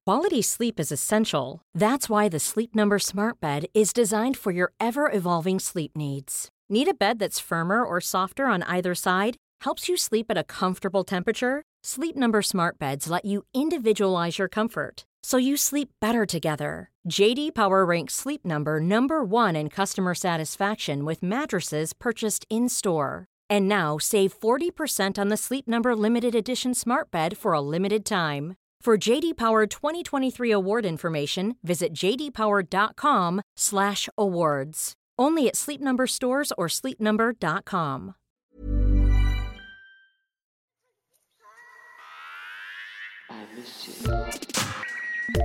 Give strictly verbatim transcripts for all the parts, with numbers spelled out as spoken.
Quality sleep is essential. That's why the Sleep Number Smart Bed is designed for your ever-evolving sleep needs. Need a bed that's firmer or softer on either side? Helps you sleep at a comfortable temperature? Sleep Number Smart Beds let you individualize your comfort, so you sleep better together. J D Power ranks Sleep Number number one in customer satisfaction with mattresses purchased in-store. And now, save forty percent on the Sleep Number Limited Edition Smart Bed for a limited time. For J D Power twenty twenty-three award information, visit j d power dot com slash awards. Only at Sleep Number stores or sleep number dot com. I miss you.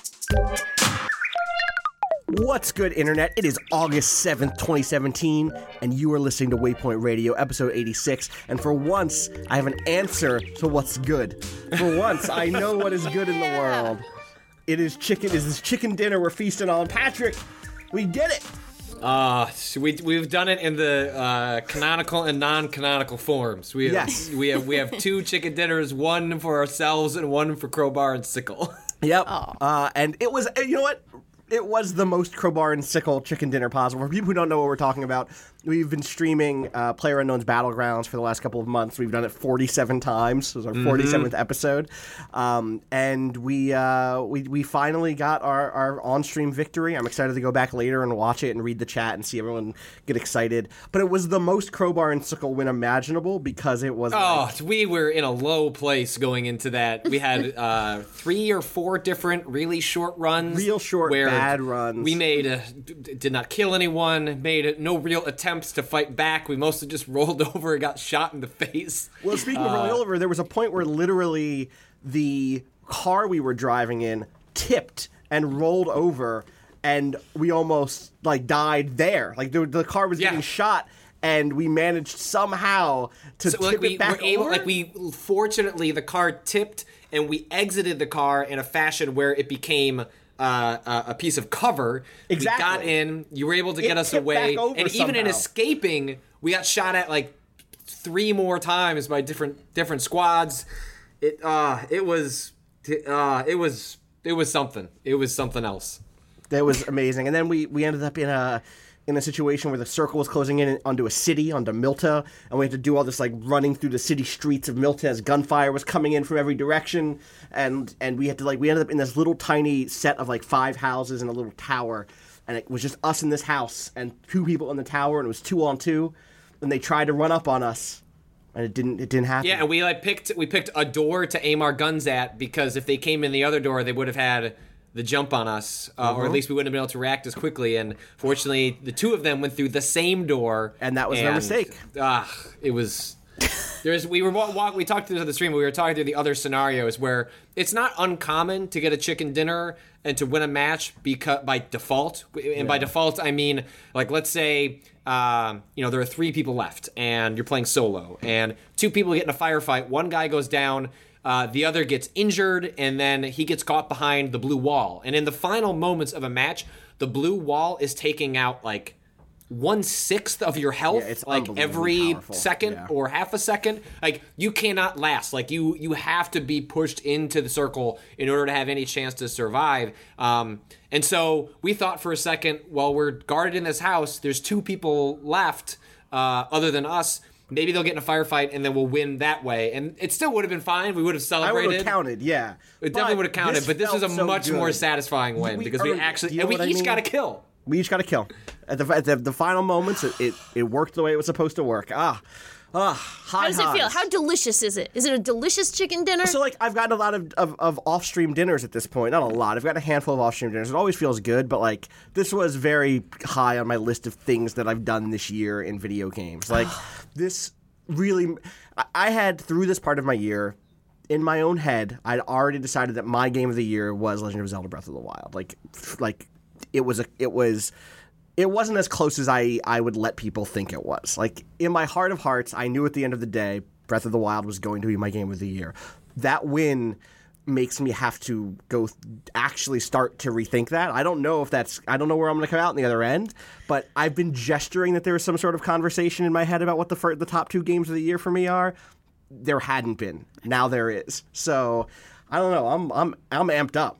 What's good, Internet? It is August seventh, twenty seventeen, and you are listening to Waypoint Radio, episode eighty-six. And for once, I have an answer to what's good. For once, I know what is good in the world. It is chicken. It is this chicken dinner we're feasting on. Patrick, we did it! Uh, so we, we've done it in the uh, canonical and non-canonical forms. We have, Yes. we have we have two chicken dinners, one for ourselves and one for Crowbar and Sickle. Yep. Uh, and it was, you know what? It was the most Crowbar and Sickle chicken dinner possible. For people who don't know what we're talking about, we've been streaming uh, PlayerUnknown's Battlegrounds for the last couple of months. We've done it forty-seven times. This was our mm-hmm. forty-seventh episode. Um, and we, uh, we we finally got our, our on-stream victory. I'm excited to go back later and watch it and read the chat and see everyone get excited. But it was the most Crowbar and Sickle win imaginable because it was Oh, like, we were in a low place going into that. We had uh, three or four different really short runs. Real short, where bad runs. We made a, d- did not kill anyone, made a, no real attempts to fight back. We mostly just rolled over and got shot in the face. Well, speaking uh, of rolling over, there was a point where literally the car we were driving in tipped and rolled over, and we almost like died there. Like the, the car was Yeah. getting shot, and we managed somehow to So, tip like, we it back were able, over. like we fortunately the car tipped and we exited the car in a fashion where it became uh, a, a piece of cover. Exactly. We got in. You were able to It get us tipped away, back over and even in somehow. escaping, we got shot at like three more times by different different squads. It uh, it was uh, it was it was something. It was something else. That was amazing. And then we, we ended up in a in a situation where the circle was closing in onto a city, onto Milta, and we had to do all this like running through the city streets of Milta as gunfire was coming in from every direction, and and we had to like we ended up in this little tiny set of like five houses in a little tower, and it was just us in this house and two people in the tower, and it was two on two, and they tried to run up on us, and it didn't it didn't happen. Yeah, and we like picked we picked a door to aim our guns at because if they came in the other door, they would have had the jump on us, uh, uh-huh. or at least we wouldn't have been able to react as quickly. And fortunately, the two of them went through the same door, And that was their mistake. Ah, it was. There's we were walk, we talked through the stream. But we were talking through the other scenarios where it's not uncommon to get a chicken dinner and to win a match because by default. And yeah. by default, I mean like let's say. Um, you know, there are three people left, and you're playing solo, and two people get in a firefight. One guy goes down, uh, the other gets injured, and then he gets caught behind the blue wall. And in the final moments of a match, the blue wall is taking out like one sixth of your health, Yeah, it's like every unbelievably powerful. second Yeah. or half a second. Like you cannot last. Like you, you have to be pushed into the circle in order to have any chance to survive. Um, and so we thought for a second, well, we're guarded in this house. There's two people left, uh, other than us. Maybe they'll get in a firefight and then we'll win that way. And it still would have been fine. We would have I celebrated. would have counted, yeah. It definitely would have counted. But this was a felt so much good. more satisfying win We because we earned it. actually Do you and know we what I each mean? got a kill. We each got a kill. At the, at the, the final moments, it, it, it worked the way it was supposed to work. Ah, ah, high How does it feel? highs. How delicious is it? Is it a delicious chicken dinner? So, like, I've gotten a lot of, of, of off-stream dinners at this point. Not a lot. I've got a handful of off-stream dinners. It always feels good, but, like, this was very high on my list of things that I've done this year in video games. Like, this really... I, I had, through this part of my year... In my own head, I'd already decided that my game of the year was Legend of Zelda: Breath of the Wild. Like, like it was a, it was, it wasn't as close as I, I would let people think it was. Like, in my heart of hearts, I knew at the end of the day, Breath of the Wild was going to be my game of the year. That win makes me have to go th- actually start to rethink that. I don't know if that's, I don't know where I'm going to come out in the other end, but I've been gesturing that there was some sort of conversation in my head about what the fir- the top two games of the year for me are. There hadn't been. Now there is. So I don't know. I'm I'm I'm amped up.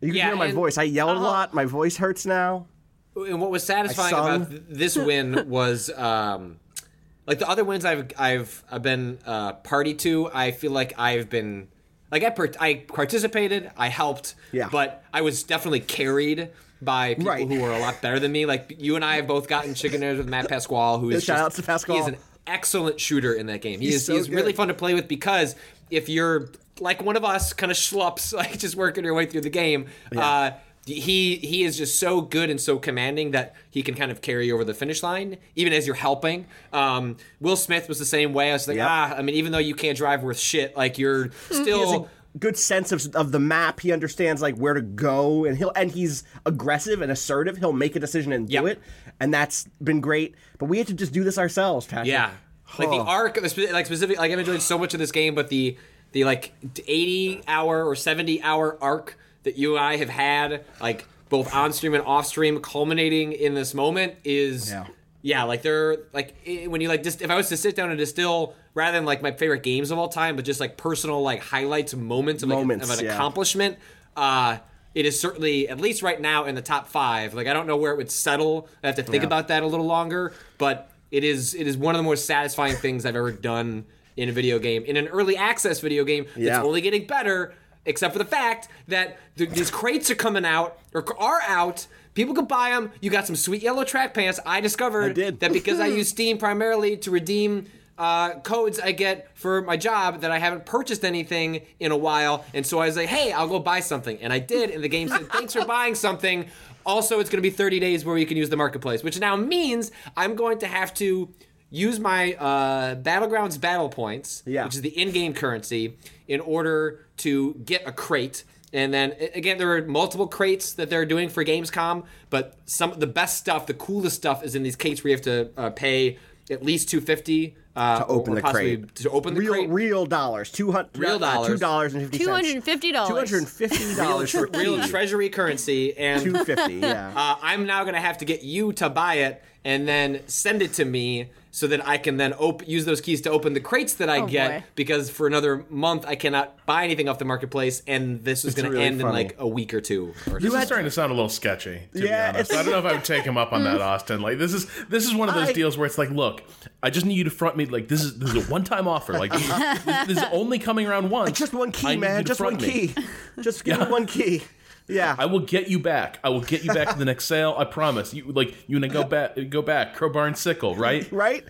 You can Yeah, hear my and- voice. I yelled a Uh-huh. lot. My voice hurts now. And what was satisfying sung. about th- this win was, um, like the other wins I've I've I've been uh, party to. I feel like I've been like I per- I participated, I helped, Yeah. but I was definitely carried by people Right. who were a lot better than me. Like you and I have both gotten chicken dinners with Matt Pasquale, who is Shout just, out to Pasquale. He is an excellent shooter in that game. He He's is so he's really good. fun to play with because if you're like one of us, kind of schlups, like just working your way through the game. Uh, He he is just so good and so commanding that he can kind of carry over the finish line, even as you're helping. Um, Will Smith was the same way. I was like, Yep. ah, I mean, even though you can't drive worth shit, like you're He has still. a good sense of, of the map. He understands like where to go, and he'll and he's aggressive and assertive. He'll make a decision and do Yep. it, and that's been great. But we had to just do this ourselves, Patrick. Yeah, like the Huh. arc, the spe- like specific, like I've enjoyed so much of this game, but the the like eighty hour or seventy hour arc that you and I have had, like both on stream and off stream, culminating in this moment is Yeah. yeah, like they're like eh, when you like just if I was to sit down and distill rather than like my favorite games of all time, but just like personal like highlights, moments of, like, Moments, of an yeah. accomplishment. Uh, it is certainly, at least right now, in the top five. Like I don't know where it would settle. I have to think Yeah. about that a little longer. But it is it is one of the most satisfying things I've ever done in a video game, in an early access video game that's Yeah. only getting better. Except for the fact that th- these crates are coming out or are out. People could buy them. You got some sweet yellow track pants. I discovered I did. that because I use Steam primarily to redeem uh, codes I get for my job, that I haven't purchased anything in a while. And so I was like, hey, I'll go buy something. And I did. And the game said, thanks for buying something. Also, it's going to be thirty days where you can use the marketplace, which now means I'm going to have to use my uh, Battlegrounds battle points, Yeah. which is the in-game currency, in order to get a crate. And then a- again, there are multiple crates that they're doing for Gamescom, but some of the best stuff, the coolest stuff, is in these crates where you have to uh, pay at least two hundred fifty dollars uh, To open or the possibly crate. to open the real crate. real dollars. Two hundred Real dollars. Two dollars and fifty cents. Two hundred and fifty dollars. Two hundred and fifty dollars for Real key. treasury currency, and Two fifty. Yeah. uh, I'm now going to have to get you to buy it and then send it to me so that I can then op- use those keys to open the crates that I Oh, get, boy. because for another month I cannot buy anything off the marketplace, and this is It's going to really end funny. in like a week or two. Or This so. is starting to sound a little sketchy, to Yeah, be honest. it's- I don't know if I would take him up on that, Austin. Like this is this is one of those I- deals where it's like, look, I just need you to front me. Like this is this is a one time offer. Like this, this, this is only coming around once. Just one I key, need you man. to Just front one me. key. Just give me one key. Yeah. I will get you back. I will get you back to the next sale. I promise. You like you and I go back go back. Crowbar and sickle, right? Right?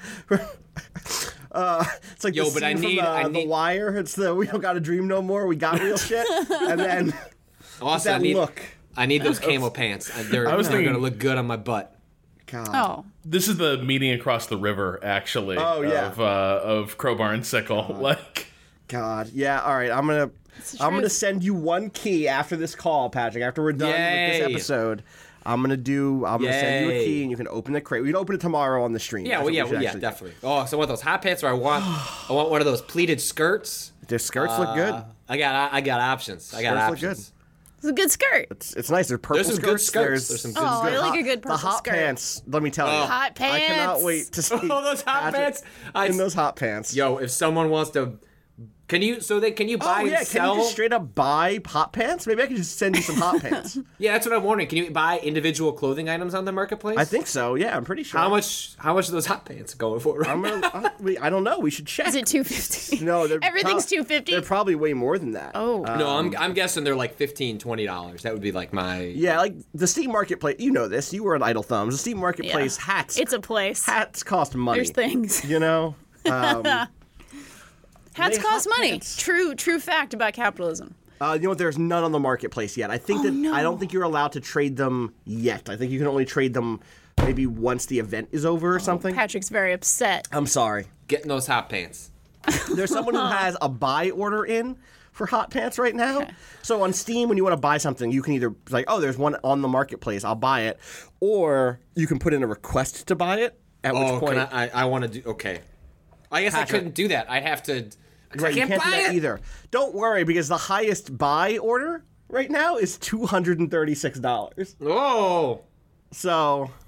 Uh, it's like Yo, the but I scene need- from the, I the need- Wire. It's the we don't got to dream no more. We got real shit. And then Also, I that need, look. I need those camo pants. Uh, They're, I was they're thinking- going to look good on my butt. God. Oh. This is the meeting across the river, actually. Oh, yeah. Of uh, of Crowbar and sickle. Like God. Yeah. All right. I'm gonna I'm gonna truth. send you one key after this call, Patrick. After we're done with Yay. this episode, I'm gonna do. I'm gonna send you a Yay. key, and you can open the crate. We can open it tomorrow on the stream. Yeah, That's well, what yeah, we should well, yeah, actually do. definitely. Oh, so I want those hot pants, or I want, I want one of those pleated skirts. Their skirts look good. Uh, I got, I got options. I got Skirts look options. It's a good skirt. It's, it's nice. There's purple There's some good skirts. skirts. There's, There's some good Oh, I good like hot- a good purple The hot skirt. pants. Let me tell you. Oh. Hot I cannot pants. wait to see Oh, those hot Patrick pants. I, in those hot pants. yo, if someone wants to, can you? So they can you buy Oh yeah, and can sell? you just straight up buy hot pants? Maybe I can just send you some hot pants. Yeah, that's what I'm wondering. Can you buy individual clothing items on the marketplace? I think so. Yeah, I'm pretty sure. How much? How much are those hot pants going for? Right I'm now? gonna, uh, we, I don't know. We should check. Is it two fifty? No, they're Everything's prob- two fifty. They're probably way more than that. Oh. No, I'm, I'm guessing they're like fifteen, twenty dollars. That would be like my. Yeah, like the Steam Marketplace. You know this. You were an Idle Thumbs. The Steam Marketplace hats. It's a place. hats cost money. There's things. You know. Um, Hats They cost hot money. pants. True, true fact about capitalism. uh, you know what? There's none on the marketplace yet. I think Oh, that no. I don't think you're allowed to trade them yet. I think you can only trade them maybe once the event is over or something. Patrick's very upset. I'm sorry. Getting those hot pants. There's someone who has a buy order in for hot pants right now. So on Steam, when you want to buy something, you can either like, oh, there's one on the marketplace, I'll buy it, or you can put in a request to buy it. At Oh, which point, can I? I, I want to do. Okay. I guess I Patrick. couldn't do that. I'd have to. right, I can't, you can't buy do that it. either. Don't worry, because the highest buy order right now is two hundred and thirty-six dollars. Oh. So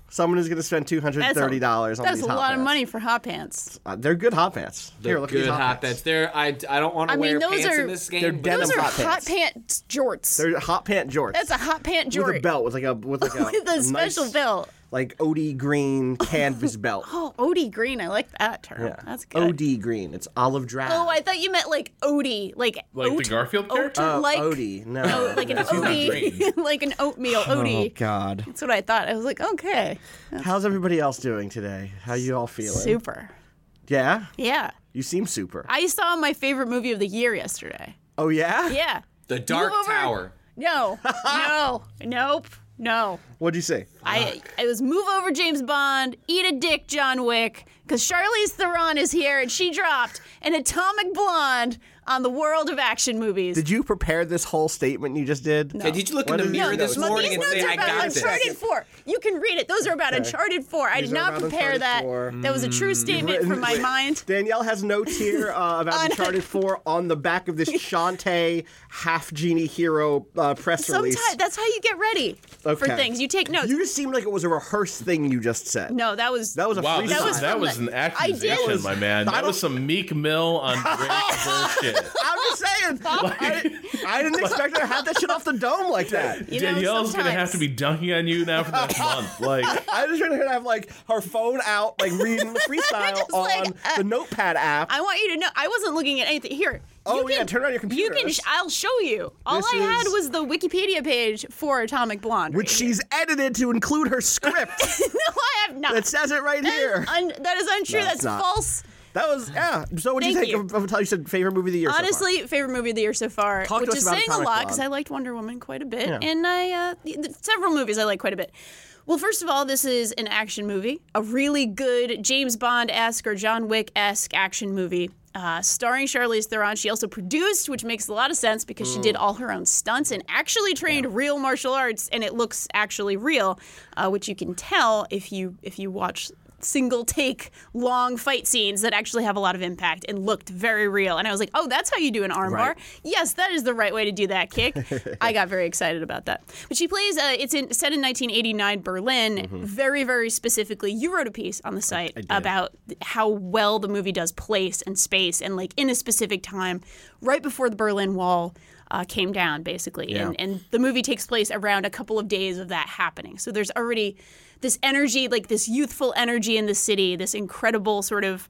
Someone is going to spend two hundred thirty dollars on That's these a hot lot of pants. money for hot pants. Uh, they're good hot pants. They're Here, look good at these hot, hot pants. pants. They're I, I don't want to I wear mean, those pants are- in this game. they're but- denim Those are hot hot pants. pants jorts. They're hot pant jorts. That's a hot pant jort. with a belt, with like a with like a, With a special nice, belt. like O D green canvas belt. Oh, Odie green. I like that term. Yeah. That's good. O D green. It's olive drab. Oh, I thought you meant like Odie, like Like the oat- Garfield character? oat- Oh, like Odie. No. oh, like an He's not Odie, green. like an oatmeal Oh Odie. God. That's what I thought. I was like, okay, How's everybody else doing today? How you all feeling? super. Yeah. Yeah, You seem super. I saw my favorite movie of the year yesterday. Oh yeah. Yeah. The Dark Move over. Tower. No, no, nope, no. What'd you say? I it was move over James Bond, eat a dick John Wick, because Charlize Theron is here and she dropped an atomic blonde on the world of action movies. Did you prepare this whole statement you just did? Hey, did you look What in the are mirror these this notes? morning These and notes say, are I about got this? Uncharted four. You can read it. Those are about Uncharted four. I These did are not about prepare Uncharted that. four. That was a true statement from my Wait, mind. Danielle has notes here uh, about On- Uncharted four on the back of this Shantae half genie hero uh, press release. Sometimes that's how you get ready for Okay. things. You take notes. You just seemed like it was a rehearsed thing you just said. no, that was That was a Wow, freestyle. this That is- was that from was the- an I did. accusation, my man. I That don't- was some Meek Mill on great bullshit. I'm just saying. I, I didn't expect her to have that shit off the dome like that. You know, Danielle's gonna have sometimes- to be dunking on you now for the next month. Like, I just wanted her to have like her phone out, like reading the freestyle Just on like, uh, the Notepad app. I want you to know. I wasn't looking at anything here. Oh, you yeah, can, turn on your computer. You can. Sh- I'll show you. All This I had is- was the Wikipedia page for Atomic Blonde, which right she's edited to include her script. here. no, I have not. It says it right That is here. un- that is untrue. No, it's That's not. false. That was yeah. So what do you Thank think you. of, of how you said favorite movie of the year? so far? Honestly, favorite movie of the year so far, Talk to which us is about saying a Atomic lot Blonde. because I liked Wonder Woman quite a bit, Yeah. and I uh, th- th- several movies I like quite a bit. Well, first of all, this is an action movie, a really good James Bond-esque or John Wick-esque action movie, uh, starring Charlize Theron. She also produced, which makes a lot of sense because she did all her own stunts and actually trained real martial arts, and it looks actually real, uh, which you can tell if you if you watch single take long fight scenes that actually have a lot of impact and looked very real. And I was like, oh, that's how you do an armbar. Right. Yes, that is the right way to do that kick. I got very excited about that. But she plays, uh, it's in, set in nineteen eighty-nine Berlin, Mm-hmm. very, very specifically. You wrote a piece on the site about how well the movie does place and space and like in a specific time, right before the Berlin Wall uh, came down, basically. Yeah. And, and the movie takes place around a couple of days of that happening. So there's already this energy, like this youthful energy in the city, this incredible sort of,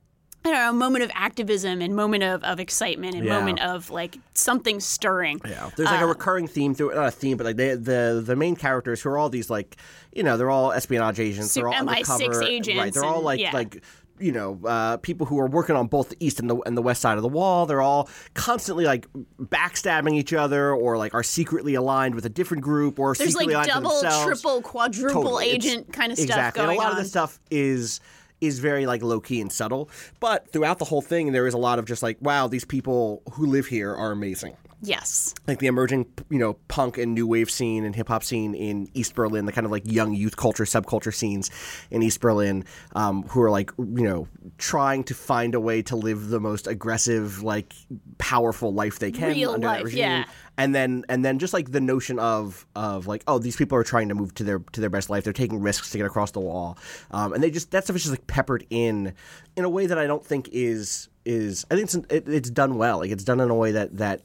I don't know, moment of activism and moment of, of excitement and Yeah. moment of like something stirring. Yeah, there's like a recurring theme through not a theme, but like they, the the main characters who are all these like, you know, they're all espionage agents, Su- they're all M I six undercover, agents right? They're all and- like yeah. like you know uh, people who are working on both the east and the and the west side of the wall. They're all constantly like backstabbing each other, or like are secretly aligned with a different group, or There's like secretly aligned double, to themselves. triple, quadruple Totally. It's- agent kind of stuff exactly. going and a lot on. of the stuff is is very like low key and subtle, but throughout the whole thing, there is a lot of just like, wow, these people who live here are amazing. Yes. Like the emerging, you know, punk and new wave scene and hip hop scene in East Berlin, the kind of like young youth culture, subculture scenes in East Berlin, um, who are like, you know, trying to find a way to live the most aggressive, like powerful life they can Real under life, that regime. yeah. And then, and then, just like the notion of of like, oh, these people are trying to move to their to their best life. They're taking risks to get across the wall, um, and they just that stuff is just like peppered in, in a way that I don't think is is. I think it's it, it's done well. Like it's done in a way that that.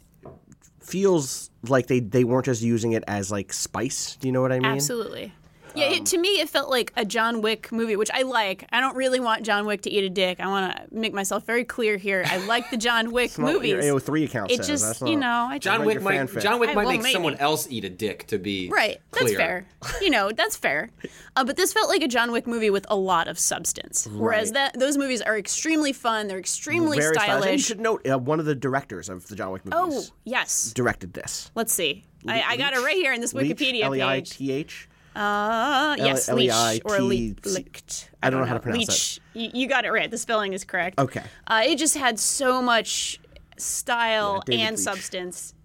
feels like they, they weren't just using it as like spice. Do you know what I mean? Absolutely. Yeah, Um, it, to me, it felt like a John Wick movie, which I like. I don't really want John Wick to eat a dick. I want to make myself very clear here. I like the John Wick Not what movies. your A O three account It says. just, That's you not- know, I John Like Wick your might fanfic. John Wick I- might well, make maybe. someone else eat a dick to be Right, that's clear. fair. You know, that's fair. Uh, but this felt like a John Wick movie with a lot of substance. Whereas Right. that those movies are extremely fun. They're extremely Very stylish. And you stylish. should note uh, one of the directors of the John Wick Oh, movies yes. directed this. Let's see. I, I got it right here in this Leach, Wikipedia L E I page. T H. Uh, yes, L- Leach L E I or T- Leach. Leach. I don't know how to pronounce Leach. You, you got it right. The spelling is correct. Okay. Uh, it just had so much style Yeah, David and Leach. substance.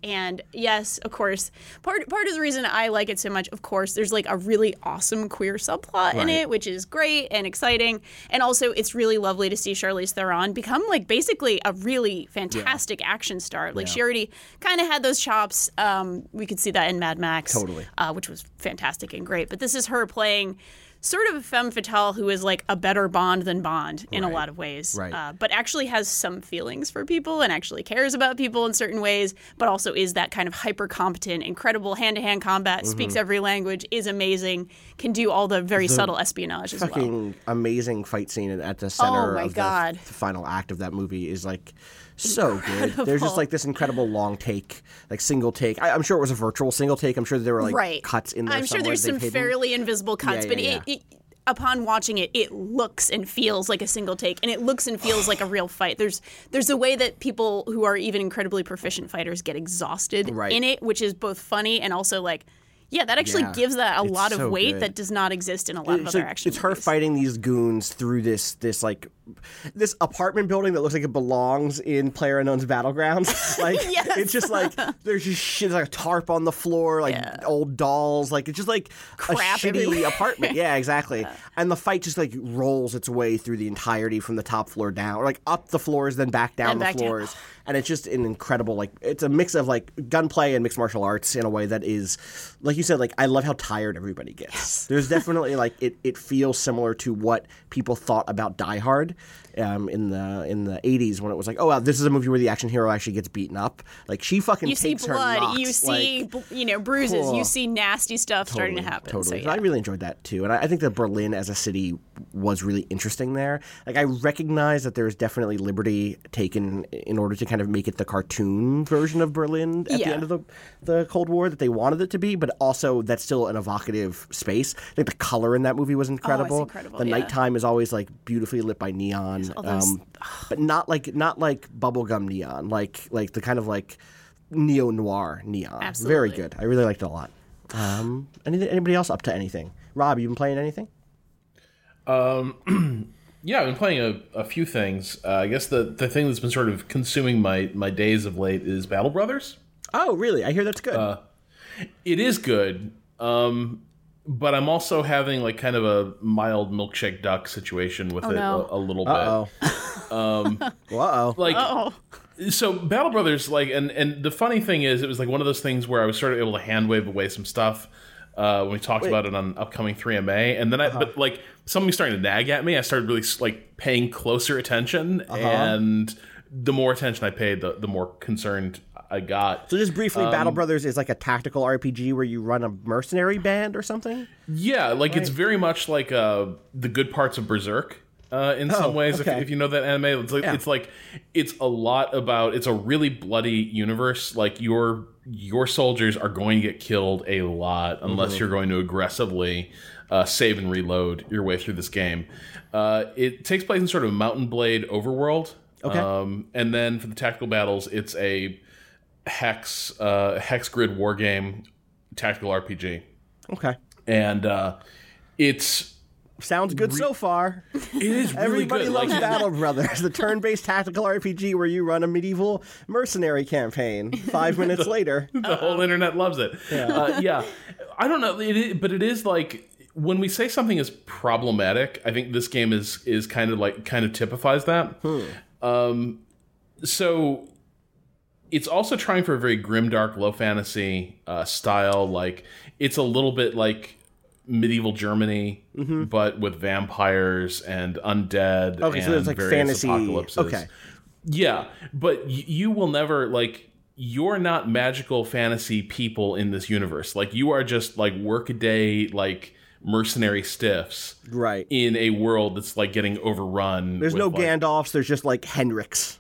And yes, of course, part part of the reason I like it so much, of course, there's like a really awesome queer subplot in Right. it, which is great and exciting. And also, it's really lovely to see Charlize Theron become like basically a really fantastic action star. Like she already kind of had those chops. Um, we could see that in Mad Max, Totally. uh, which was fantastic and great. But this is her playing sort of a femme fatale who is like a better Bond than Bond in a lot of ways, Right. uh, but actually has some feelings for people and actually cares about people in certain ways, but also is that kind of hyper competent, incredible hand-to-hand combat, speaks every language, is amazing, can do all the very subtle espionage as well. Fucking amazing fight scene at the center Oh my of the, God. the final act of that movie is like so good. There's just like this incredible long take, like single take. I, I'm sure it was a virtual single take. I'm sure there were like Right. cuts in there. I'm sure somewhere there's they've some hidden. fairly invisible cuts, Yeah, but yeah, it, it upon watching it, it looks and feels like a single take, and it looks and feels like a real fight. There's there's a way that people who are even incredibly proficient fighters get exhausted Right. in it, which is both funny and also like, yeah, that actually Yeah. gives that a It's lot of so weight good. that does not exist in a lot of It's, other like- action it's her movies. fighting these goons through this this like this apartment building that looks like it belongs in PlayerUnknown's Battlegrounds. Like Yes. it's just like there's just shit like a tarp on the floor, like Yeah. old dolls, like it's just like Crap a shitty everywhere. apartment. Yeah, exactly. And the fight just like rolls its way through the entirety from the top floor down, or like up the floors, then back down And the back down. floors. And it's just an incredible, like, it's a mix of, like, gunplay and mixed martial arts in a way that is, like you said, like, I love how tired everybody gets. Yes. There's definitely, like, it, it feels similar to what people thought about Die Hard um, in the in the eighties when it was like, oh, wow, this is a movie where the action hero actually gets beaten up. Like, she fucking You see takes her blood, knocks. you see, like, bl- you know, bruises, cool. you see nasty stuff starting to Totally, happen. Totally. So, yeah. I really enjoyed that too. And I, I think that Berlin as a city was really interesting there. Like, I recognize that there's definitely liberty taken in order to kind of make it the cartoon version of Berlin at Yeah. the end of the, the Cold War that they wanted it to be, but also that's still an evocative space. I think the color in that movie was incredible. Oh, incredible, The yeah. nighttime is always like beautifully lit by neon. all those- um, but not like not like bubblegum neon, like like the kind of like neo noir neon. Absolutely. Very good. I really liked it a lot. Um, any, anybody else up to anything? Rob, you been playing anything? Yeah, I've been playing a, a few things. Uh, I guess the, the thing that's been sort of consuming my, my days of late is Battle Brothers. Oh, really? I hear that's good. It is good, um, but I'm also having like kind of a mild milkshake duck situation with it no. a, a little Uh oh. um. Uh oh. bit. Like, Oh, so Battle Brothers, like, and and the funny thing is, it was like one of those things where I was sort of able to hand wave away some stuff uh, when we talked about it on upcoming three M A, and then I, but like something was starting to nag at me. I started really like paying closer attention, and the more attention I paid, the the more concerned I got. So just briefly, Um, Battle Brothers is like a tactical R P G where you run a mercenary band or something? Yeah, like it's very much like uh, the good parts of Berserk. Uh, in some ways, okay. if, if you know that anime, it's like, Yeah. it's like it's a lot about. It's a really bloody universe. Like your your soldiers are going to get killed a lot unless you're going to aggressively uh, save and reload your way through this game. Uh, it takes place in sort of Mountain Blade overworld. Okay. Um, and then for the tactical battles, it's a hex uh, hex grid war game, tactical R P G, Okay. and uh, it's. Sounds good so far. It is really Everybody good. loves Like, Battle Brothers, the turn-based tactical R P G where you run a medieval mercenary campaign. Five minutes later. the whole internet loves it. Yeah, uh, yeah. I don't know, it is, but it is like when we say something is problematic. I think this game is is kind of like kind of typifies that. Um, so it's also trying for a very grimdark, low fantasy uh, style. Like it's a little bit like medieval Germany, but with vampires and undead. Okay, so and there's like various fantasy. apocalypses. Okay. Yeah, but y- you will never, like, you're not magical fantasy people in this universe. Like, you are just, like, workaday, like, mercenary stiffs Right. in a world that's, like, getting overrun. There's with, no like- Gandalfs, there's just like Hendricks.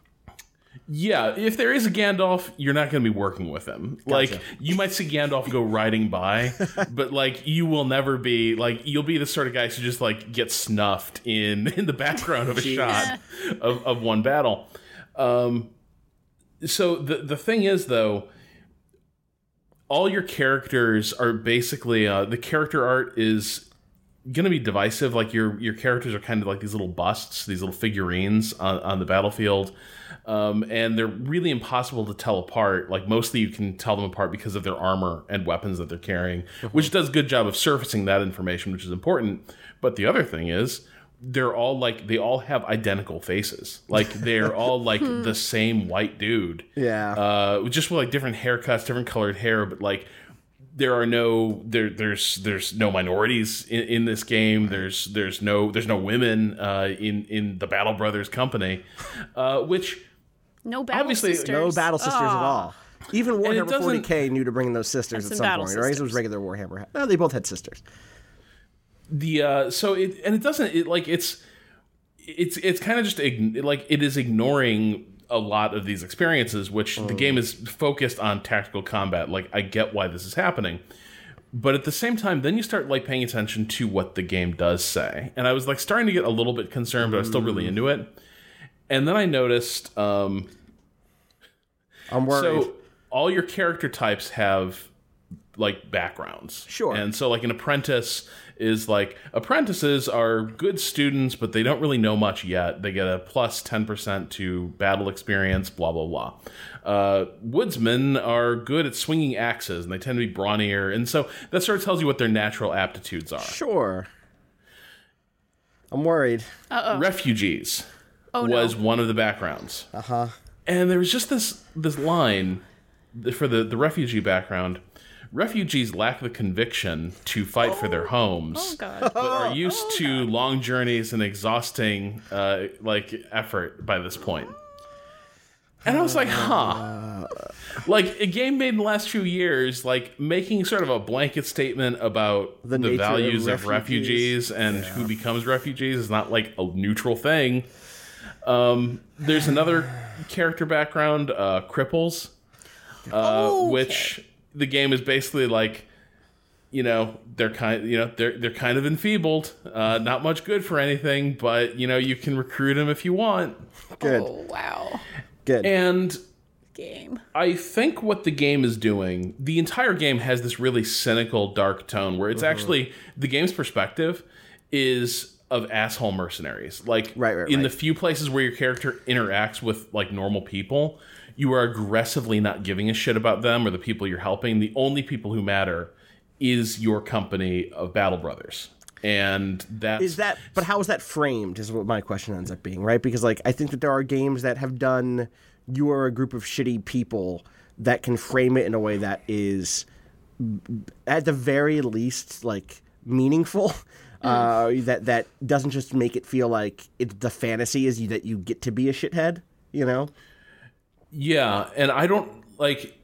Yeah, if there is a Gandalf, you're not going to be working with him. Like, you might see Gandalf go riding by, but, like, you will never be, like, you'll be the sort of guys who just, like, get snuffed in, in the background of a shot of, of one battle. Um, so the the thing is, though, all your characters are basically, uh, the character art is going to be divisive. Like your your characters are kind of like these little busts, these little figurines on, on the battlefield. Um, and they're really impossible to tell apart. Like mostly you can tell them apart because of their armor and weapons that they're carrying, mm-hmm. which does a good job of surfacing that information, which is important. But the other thing is they're all like, they all have identical faces. Like they're all like the same white dude. Yeah. Uh, just with like different haircuts, different colored hair, but like there are no there there's there's no minorities in, in this game. There's there's no there's no women uh, in in the Battle Brothers company, uh, which no battle obviously sisters. No battle sisters Aww. at all. Even Warhammer forty K knew to bring those sisters That's at some some point, battle right? It sisters. was regular Warhammer. No, they both had sisters. The uh, so it and it doesn't it like it's it's it's kind of just ign- like it is ignoring a lot of these experiences, which mm. the game is focused on tactical combat. Like I get why this is happening, but at the same time, then you start like paying attention to what the game does say, and I was like starting to get a little bit concerned, but I was still really into it. And then I noticed, um, I'm worried. So all your character types have like backgrounds. Sure. And so like an apprentice is like, apprentices are good students, but they don't really know much yet. They get a plus ten percent to battle experience, blah, blah, blah. Uh, woodsmen are good at swinging axes, and they tend to be brawnier. And so that sort of tells you what their natural aptitudes are. Sure. I'm worried. Uh-oh. Refugees Oh, was no. one of the backgrounds. Uh-huh. And there was just this this line for the, the refugee background. Refugees lack the conviction to fight oh. for their homes, oh, God. but are used oh, to God. long journeys and exhausting uh, like effort by this point. And I was like, huh. Like, a game made in the last few years, like, making sort of a blanket statement about The the, nature values of of refugees, refugees. and Yeah. who becomes refugees is not, like, a neutral thing. Um, there's another character background, uh, Cripples, uh, Okay. which the game is basically like, you know, they're kind, you know, they're they're kind of enfeebled, uh, not much good for anything, but you know, you can recruit them if you want. Good. Oh, wow. Good. And Game. I think what the game is doing, the entire game has this really cynical, dark tone where it's actually the game's perspective is of asshole mercenaries. Like Right, right, in right. the few places where your character interacts with like normal people, you are aggressively not giving a shit about them or the people you're helping. The only people who matter is your company of Battle Brothers. And that's Is that, but how is that framed is what my question ends up being, right? Because, like, I think that there are games that have done, you are a group of shitty people that can frame it in a way that is, at the very least, like, meaningful. Uh, that, that doesn't just make it feel like it's the fantasy is you, that you get to be a shithead, you know? Yeah, and I don't, like,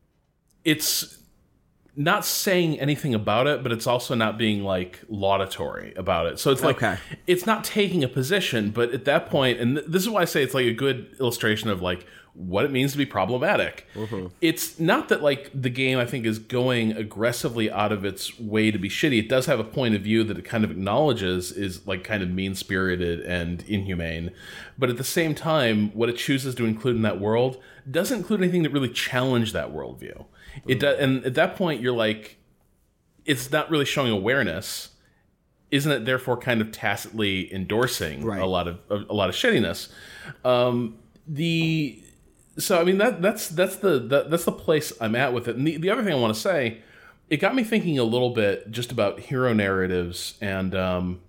it's not saying anything about it, but it's also not being, like, laudatory about it. So it's like, Okay. it's not taking a position, but at that point, and th- this is why I say it's, like, a good illustration of, like, what it means to be problematic. Mm-hmm. It's not that, like, the game, I think, is going aggressively out of its way to be shitty. It does have a point of view that it kind of acknowledges is, like, kind of mean-spirited and inhumane. But at the same time, what it chooses to include in that world doesn't include anything that really challenge that worldview. It does, and at that point, you're like, it's not really showing awareness. Isn't it therefore kind of tacitly endorsing Right. a lot of a, a lot of shittiness? Um, the so I mean that that's that's the that, that's the place I'm at with it. And the, the other thing I want to say, it got me thinking a little bit just about hero narratives and um,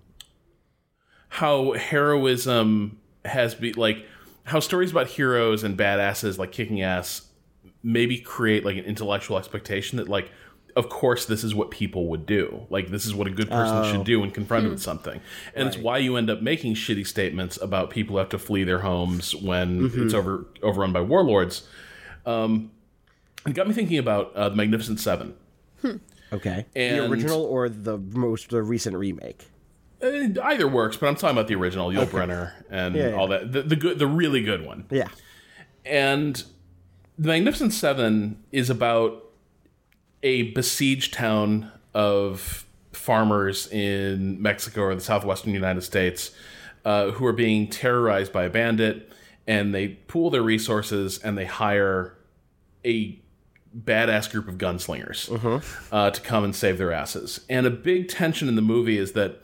how heroism has be like how stories about heroes and badasses like kicking ass maybe create like an intellectual expectation that like, of course, this is what people would do. Like, this is what a good person Oh. should do when confronted with something. And it's why you end up making shitty statements about people who have to flee their homes when it's over overrun by warlords. Um, it got me thinking about uh, the Magnificent Seven. Okay. And- the original or the most the recent remake? Uh, either works, but I'm talking about the original, Yul Brynner and Yeah, yeah. all that. The, the good, the really good one. Yeah. And the Magnificent Seven is about a besieged town of farmers in Mexico or the southwestern United States uh, who are being terrorized by a bandit, and they pool their resources and they hire a badass group of gunslingers Mm-hmm. uh, to come and save their asses. And a big tension in the movie is that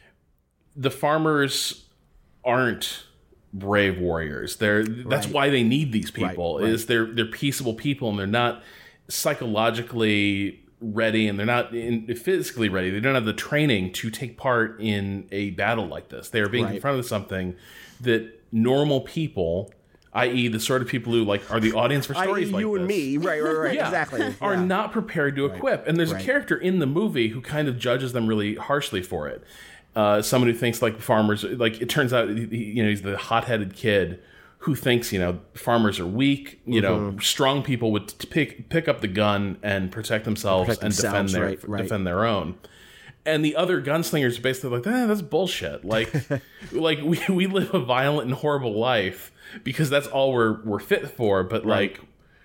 the farmers aren't brave warriors. They're that's Right. why they need these people. Right, right. Is they're they're peaceable people, and they're not psychologically ready, and they're not in, physically ready. They don't have the training to take part in a battle like this. They are being Right. confronted with something that normal people, that is the sort of people who like are the audience for I, stories like you this, and me, right, right, right, Yeah. exactly. are Yeah. not prepared to equip. And there's Right. a character in the movie who kind of judges them really harshly for it. Uh, someone who thinks like farmers, like it turns out, he, you know, he's the hot-headed kid who thinks, you know, farmers are weak. You Mm-hmm. know, strong people would t- pick pick up the gun and protect themselves Protect and defend themselves, their right, right. defend their own. And the other gunslingers are basically like, eh, that's bullshit. Like, like we, we live a violent and horrible life because that's all we're we're fit for. But like,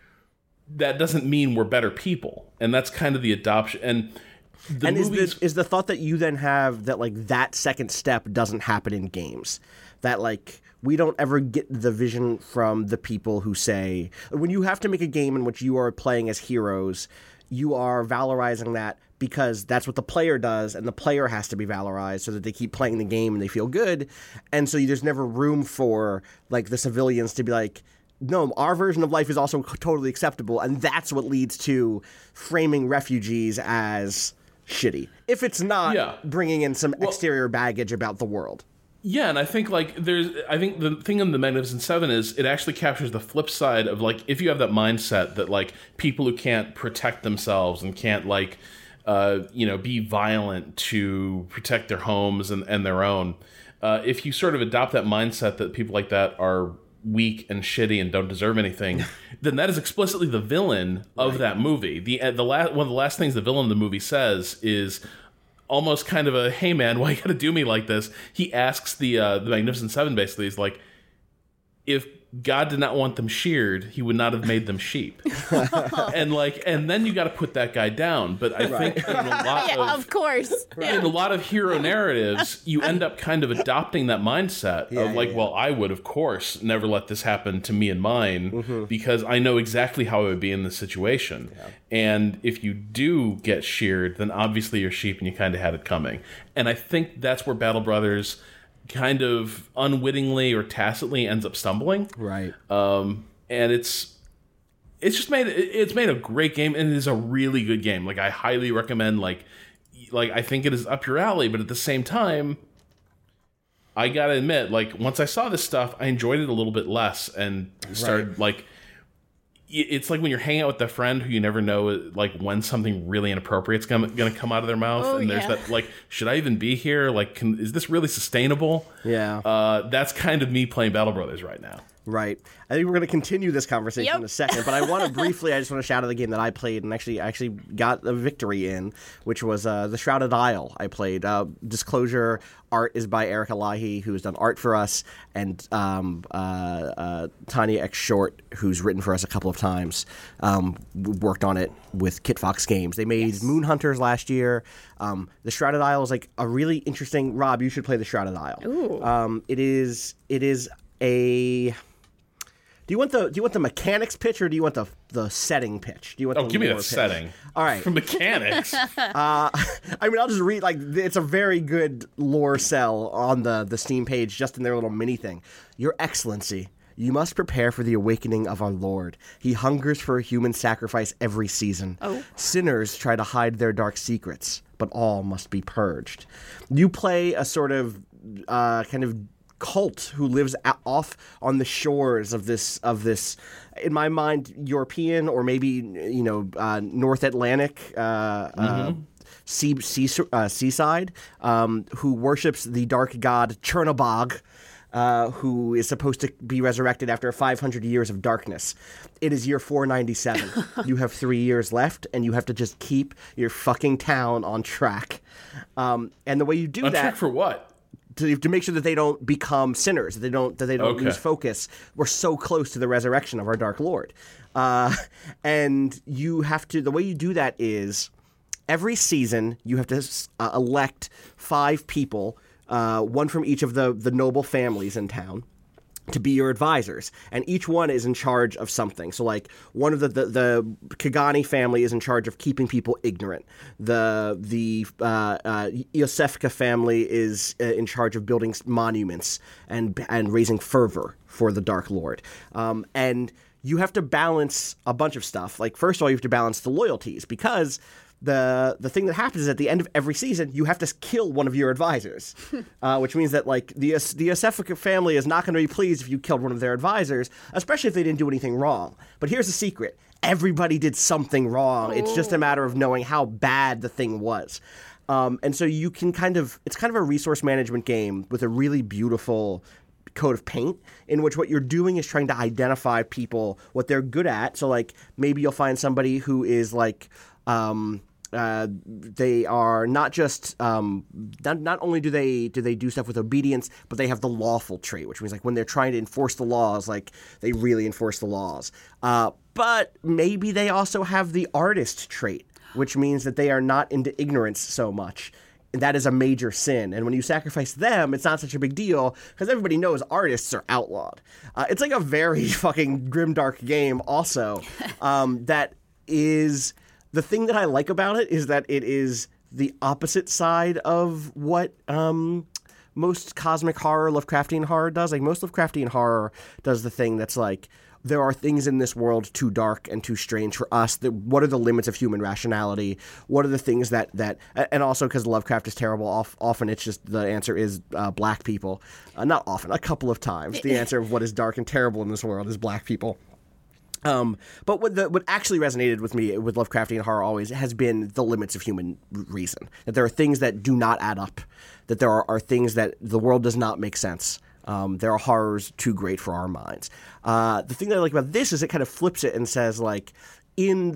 that doesn't mean we're better people. And that's kind of the adoption. And the and is movies, the is the thought that you then have that like that second step doesn't happen in games, that like we don't ever get the vision from the people who say when you have to make a game in which you are playing as heroes, you are valorizing that because that's what the player does, and the player has to be valorized so that they keep playing the game and they feel good, and so there's never room for like the civilians to be like, no, our version of life is also totally acceptable, and that's what leads to framing refugees as shitty. If it's not Yeah. bringing in some exterior baggage about the world. yeah, and I think like there's, I think the thing in the Magnificent Seven is it actually captures the flip side of like if you have that mindset that like people who can't protect themselves and can't like, uh, you know, be violent to protect their homes and, and their own. Uh, if you sort of adopt that mindset that people like that are weak and shitty and don't deserve anything, then that is explicitly the villain of that movie. The uh, the last one of the last things the villain of the movie says is almost kind of a, hey man, why you gotta do me like this? He asks the uh, the Magnificent Seven basically, he's like, if God did not want them sheared, he would not have made them sheep. and like, and then you got to put that guy down. But I think in a lot Yeah, of, of course. in a lot of hero narratives, you end up kind of adopting that mindset Yeah, of like, yeah, well, I would, of course, never let this happen to me and mine Mm-hmm. because I know exactly how I would be in this situation. And if you do get sheared, then obviously you're sheep and you kind of had it coming. And I think that's where Battle Brothers kind of unwittingly or tacitly ends up stumbling. Right. Um, and it's it's just made it's made a great game, and it is a really good game. Like I highly recommend. Like like I think it is up your alley, but at the same time, I gotta admit, like once I saw this stuff, I enjoyed it a little bit less and started like. It's like when you're hanging out with a friend who you never know, like when something really inappropriate is gonna, gonna come out of their mouth, Oh, and there's yeah. that like, should I even be here? Like, can, is this really sustainable? Yeah. Uh, that's kind of me playing Battle Brothers right now. Right. I think we're going to continue this conversation Yep. in a second, but I want to briefly, I just want to shout out the game that I played and actually actually got a victory in, which was uh, The Shrouded Isle I played. Uh, disclosure, art is by Eric Elahi, who's done art for us, and um, uh, uh, Tanya X Short, who's written for us a couple of times, um, w- worked on it with Kit Fox Games. They made Moon Hunters last year. Um, the Shrouded Isle is like a really interesting, Rob, you should play The Shrouded Isle. Ooh. Um, it is, it is a... Do you want the do you want the mechanics pitch or do you want the the setting pitch? Do you want Oh, the give me lore that pitch? setting. All right. For mechanics. I mean, I'll just read like it's a very good lore cell on the the Steam page, just in their little mini thing. Your Excellency, you must prepare for the awakening of our Lord. He hungers for a human sacrifice every season. Oh. Sinners try to hide their dark secrets, but all must be purged. You play a sort of uh, kind of cult who lives a- off on the shores of this of this in my mind European or maybe you know uh, North Atlantic uh, uh, sea, sea, uh, seaside um, who worships the dark god Chernobog, uh, who is supposed to be resurrected after five hundred years of darkness. It is year four ninety-seven. You have three years left, and you have to just keep your fucking town on track. Um, and the way you do On that track for what? To, to make sure that they don't become sinners, that they don't that they don't Okay. lose focus. We're so close to the resurrection of our Dark Lord, uh, and you have to. The way you do that is every season you have to uh, elect five people, uh, one from each of the the noble families in town, to be your advisors, and each one is in charge of something. So, like, one of the the, the Kagani family is in charge of keeping people ignorant. The the uh, uh, Iosefka family is uh, in charge of building monuments and and raising fervor for the Dark Lord. Um, and you have to balance a bunch of stuff. Like, first of all, you have to balance the loyalties, because the the thing that happens is at the end of every season, you have to kill one of your advisors, uh, which means that, like, the the Iosefka family is not going to be pleased if you killed one of their advisors, especially if they didn't do anything wrong. But here's the secret. Everybody did something wrong. It's just a matter of knowing how bad the thing was. Um, and so you can kind of, it's kind of a resource management game with a really beautiful coat of paint, in which what you're doing is trying to identify people, what they're good at. So, like, maybe you'll find somebody who is, like, um, Uh, they are not just um, not, not only do they do they do stuff with obedience, but they have the lawful trait, which means, like, when they're trying to enforce the laws, like, they really enforce the laws. Uh, but maybe they also have the artist trait, which means that they are not into ignorance so much. And that is a major sin. And when you sacrifice them, it's not such a big deal, because everybody knows artists are outlawed. Uh, it's like a very fucking grimdark game also um, that is... The thing that I like about it is that it is the opposite side of what um, most cosmic horror, Lovecraftian horror does. Like, most Lovecraftian horror does the thing that's like, there are things in this world too dark and too strange for us. That, what are the limits of human rationality? What are the things that... that and also, because Lovecraft is terrible, off, often it's just the answer is uh, black people. Uh, not often, a couple of times. The answer of what is dark and terrible in this world is black people. Um, but what, the, what actually resonated with me with Lovecraftian horror always has been the limits of human reason. That there are things that do not add up. That there are, are things that the world does not make sense. Um, there are horrors too great for our minds. Uh, the thing that I like about this is it kind of flips it and says, like, in...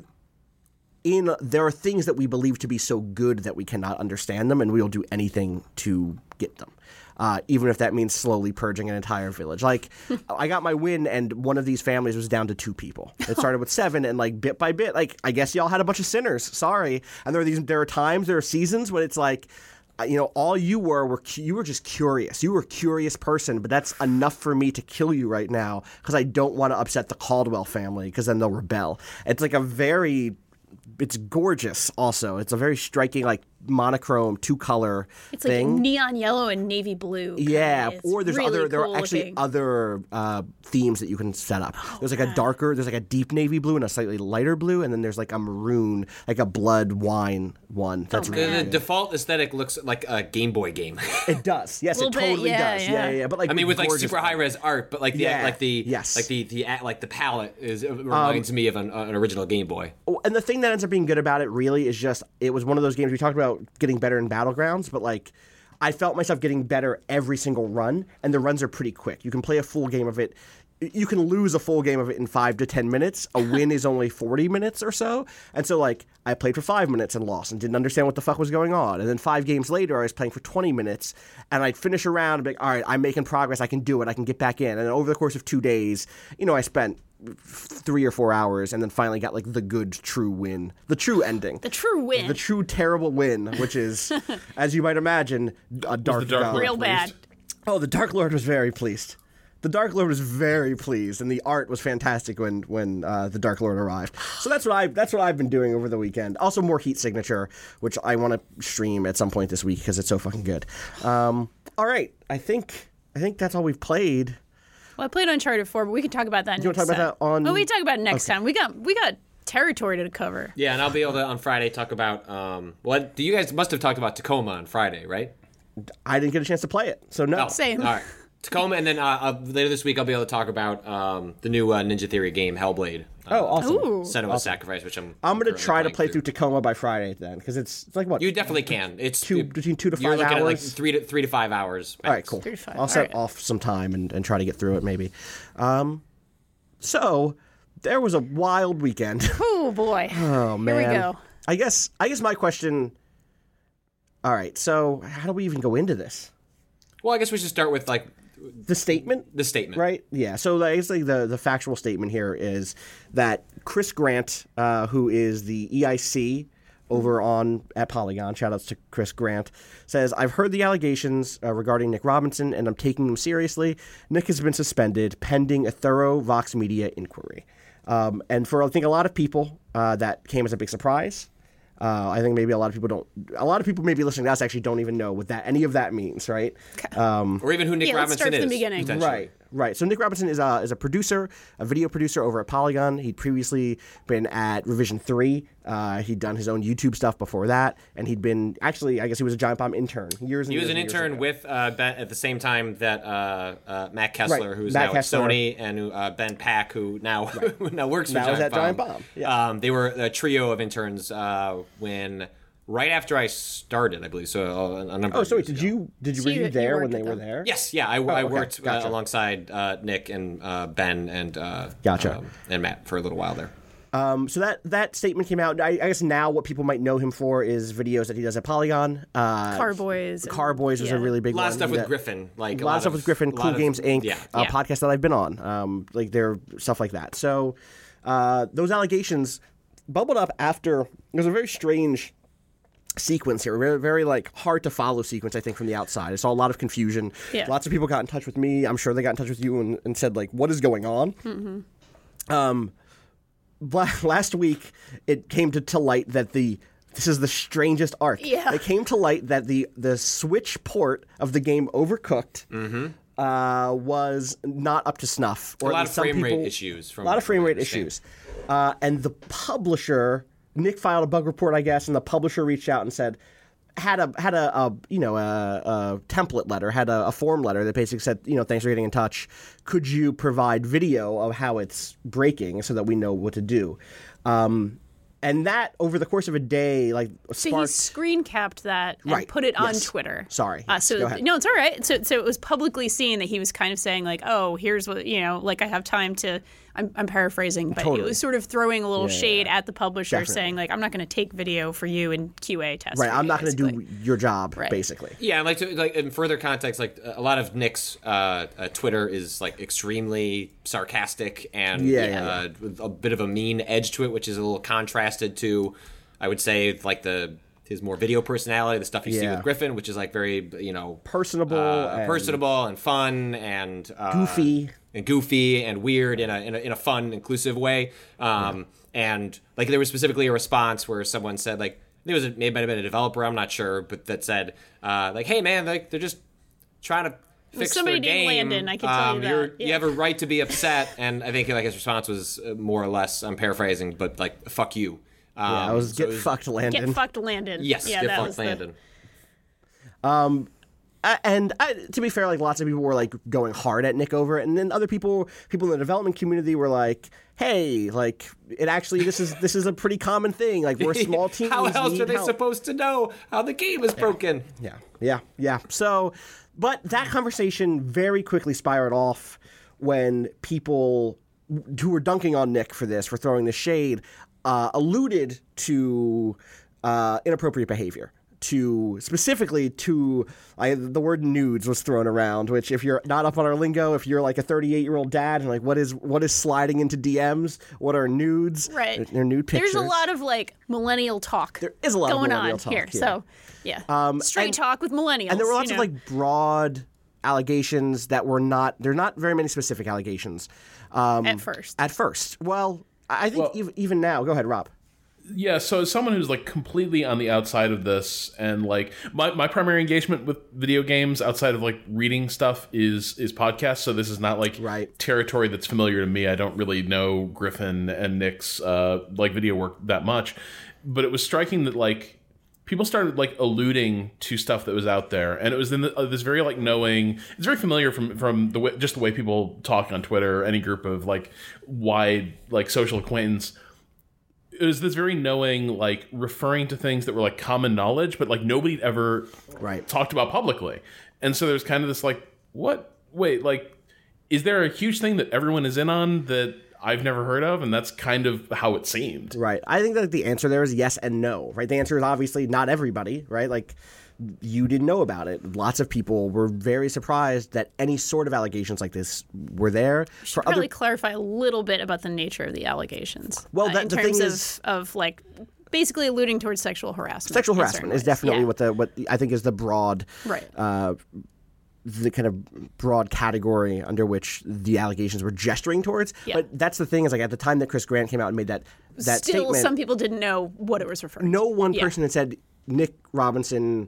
In there are things that we believe to be so good that we cannot understand them, and we will do anything to get them. Uh, even if that means slowly purging an entire village. Like, I got my win, and one of these families was down to two people. It started with seven, and, like, bit by bit, like, I guess y'all had a bunch of sinners. Sorry. And there are these, there are times, there are seasons when it's like, you know, all you were, were you were just curious. You were a curious person, but that's enough for me to kill you right now, because I don't want to upset the Caldwell family, because then they'll rebel. It's like a very... It's gorgeous also. It's a very striking, like, monochrome two-color it's thing. Like neon yellow and navy blue. Yeah, It's or there's really other there cool are actually looking. other uh, themes that you can set up. Oh, there's like a darker, there's like a deep navy blue and a slightly lighter blue, and then there's like a maroon, like a blood wine one. That's Oh, really The, man. the default aesthetic looks like a Game Boy game. It does. Yes, it Little bit, totally yeah, does. yeah. Yeah, yeah, yeah. But like I mean, with like gorgeous super high res art, but like the Yeah, like the yes. like the the like the palette is it reminds me of an, an original Game Boy. Oh, and the thing that ends up being good about it really is just it was one of those games we talked about getting better in Battlegrounds, but like I felt myself getting better every single run, and the runs are pretty quick. You can play a full game of it. You can lose a full game of it in five to ten minutes. A win is only forty minutes or so. And so, like, I played for five minutes and lost and didn't understand what the fuck was going on. And then five games later, I was playing for twenty minutes, and I'd finish a round and be like, all right, I'm making progress. I can do it. I can get back in. And over the course of two days, you know, I spent three or four hours and then finally got, like, the good, true win. The true ending. The true win. The true terrible win, which is, as you might imagine, a dark, the Dark god. Lord Real bad. pleased? Oh, the Dark Lord was very pleased. The Dark Lord was very pleased, and the art was fantastic when when uh, the Dark Lord arrived. So that's what I that's what I've been doing over the weekend. Also, more Heat Signature, which I want to stream at some point this week because it's so fucking good. Um, all right, I think I think that's all we've played. Well, I played Uncharted four, but we can talk about that You next wanna talk time. about that on- Oh, we can talk about it next time. We got we got territory to cover. Yeah, and I'll be able to on Friday talk about um. What do you guys must have talked about Tacoma on Friday, right? I didn't get a chance to play it, so no. Oh, Same. All right. Tacoma, and then uh, uh, later this week I'll be able to talk about um, the new uh, Ninja Theory game, Hellblade. Uh, Oh, awesome. Ooh. Senua's Sacrifice, which I'm. I'm gonna currently try to playing play through. through Tacoma by Friday then, because it's, it's like what? You definitely can. It's Two- it- between two to you're five looking At like hours? three to three to five hours. All right, max. cool. Three to five. I'll set All right. off some time and, and try to get through it maybe. Um, so there was a wild weekend. Oh boy. Oh man. Here we go. I guess I guess my question. All right, so how do we even go into this? Well, I guess we should start with like The statement, the statement. right? Yeah. So I guess like the the factual statement here is that Chris Grant, uh, who is the E I C over on at Polygon, shout outs to Chris Grant, says, I've heard the allegations uh, regarding Nick Robinson, and I'm taking them seriously. Nick has been suspended pending a thorough Vox Media inquiry. Um, and for, I think, a lot of people, uh, that came as a big surprise. Uh, I think maybe a lot of people don't, a lot of people maybe listening to us actually don't even know what that, any of that means, right? Um, or even who Nick yeah, let's Robinson start is. from the beginning. Right, right. So Nick Robinson is a, is a producer, a video producer over at Polygon. He'd previously been at Revision three. Uh, he'd done his own YouTube stuff before that. And he'd been, actually, I guess he was a Giant Bomb intern. Years and He was years an and years intern ago. with uh, Ben at the same time that uh, uh, Matt Kessler, Right. who's Matt now Kessler. at Sony, and who, uh, Ben Pack, who now who now works for Now is Giant at Bomb. Giant Bomb, yeah. Um, they were a trio of interns uh, when right after I started, I believe. So uh, a number. Oh, of so wait, years did ago. you, did you, So were you- you you there when worked they with were them? there? Yes, yeah, I, I okay, worked gotcha. uh, alongside uh, Nick and uh, Ben and uh, Gotcha. um, and Matt for a little while there. Um, so that, that statement came out. I, I guess now what people might know him for is videos that he does at Polygon. Uh, Carboys. Carboys was yeah. a really big A lot one. of stuff with that- Griffin, like A lot of stuff with Griffin, a Cool lot of- Games Incorporated, Yeah, a Yeah. podcast that I've been on. Um, like there stuff like that. So uh, those allegations bubbled up after. There's a very strange sequence here, very, very like hard to follow sequence. I think from the outside, I saw a lot of confusion. Yeah. Lots of people got in touch with me. I'm sure they got in touch with you and, and said like, "What is going on?" Mm-hmm. Um, last week it came to, to light that the this is the strangest arc. Yeah. It came to light that the the Switch port of the game Overcooked uh, was not up to snuff. Or A at lot least of some frame rate people- issues. From a lot of frame what I rate understand. issues. Uh, and the publisher, Nick filed a bug report, I guess, and the publisher reached out and said, had a had a, a you know a, a template letter, had a, a form letter that basically said, you know, thanks for getting in touch. Could you provide video of how it's breaking so that we know what to do? Um, and that over the course of a day, like So sparked. he screen capped that and Right, put it on yes. Twitter. Sorry. Uh, so Go ahead. no, it's all right. So so it was publicly seen that he was kind of saying like, oh, here's what you know, like I have time to. I'm, I'm paraphrasing, but Totally. it was sort of throwing a little Yeah, yeah, shade yeah. at the publisher, Definitely. saying like, I'm not going to take video for you and Q A test. Right, for I'm you, not going to basically. do your job, Right. basically. Yeah, and like to, like in further context, like a lot of Nick's uh, uh, Twitter is like extremely sarcastic and Yeah, yeah, uh, with a bit of a mean edge to it, which is a little contrasted to, I would say, like the his more video personality, the stuff you see Yeah. with Griffin, which is like very you know Personable uh, and personable and fun and uh, goofy. and goofy and weird in a in a, in a fun, inclusive way. Um, And like there was specifically a response where someone said like it was a, maybe might have been a developer, I'm not sure, but that said uh, like, hey man, like they're just trying to fix somebody their named game. Landon, I can tell you that, You're, yeah. You have a right to be upset, and I think like his response was uh, more or less, I'm paraphrasing, but like fuck you. Um, Yeah, I was so get it was- fucked, Landon. Get fucked, Landon. Yes, yeah, get that fucked, was the- Landon. Uh, and I, to be fair, like lots of people were like going hard at Nick over it, and then other people, people in the development community, were like, "Hey, like it actually this is this is a pretty common thing. Like we're small teams. How else need are they help." supposed to know how the game is broken? Yeah, yeah, yeah. So, but that conversation very quickly spiraled off when people who were dunking on Nick for this, for throwing the shade, uh, alluded to uh, inappropriate behavior. To specifically to I, the word nudes was thrown around, which if you're not up on our lingo, if you're like a thirty-eight year old dad and like what is what is sliding into D Ms, what are nudes? Right. They're, they're nude pictures. There's a lot of like millennial talk. There is a lot of going millennial on talk here. here. So yeah, straight and- talk with millennials. And there were lots you of know. like broad allegations that were not. They're not very many specific allegations. Um, at first. At first, well, I I think Well- even, even now. Go ahead, Rob. Yeah, so as someone who's like completely on the outside of this, and like my, my primary engagement with video games outside of like reading stuff is is podcasts. So this is not like Right. territory that's familiar to me. I don't really know Griffin and Nick's uh, like video work that much, but it was striking that like people started like alluding to stuff that was out there, and it was in the, uh, this very like knowing. It's very familiar from from the way, just the way people talk on Twitter, any group of like wide like social acquaintance. It was this very knowing, like referring to things that were like common knowledge, but like nobody ever Right. talked about publicly. And so there's kind of this like, what? Wait, like, is there a huge thing that everyone is in on that I've never heard of? And that's kind of how it seemed. Right. I think that the answer there is yes and no. Right. The answer is obviously not everybody. Right. Like you didn't know about it. Lots of people were very surprised that any sort of allegations like this were there. should For probably other clarify a little bit about the nature of the allegations. Well, uh, that- in the terms thing of, is- of like basically alluding towards sexual harassment. Sexual in harassment certain is ways. definitely Yeah. what the what I think is the broad, Right. uh, the kind of broad category under which the allegations were gesturing towards. Yeah. But that's the thing is like at the time that Chris Grant came out and made that that Still, statement, some people didn't know what it was referring no to. one Yeah. person had said Nick Robinson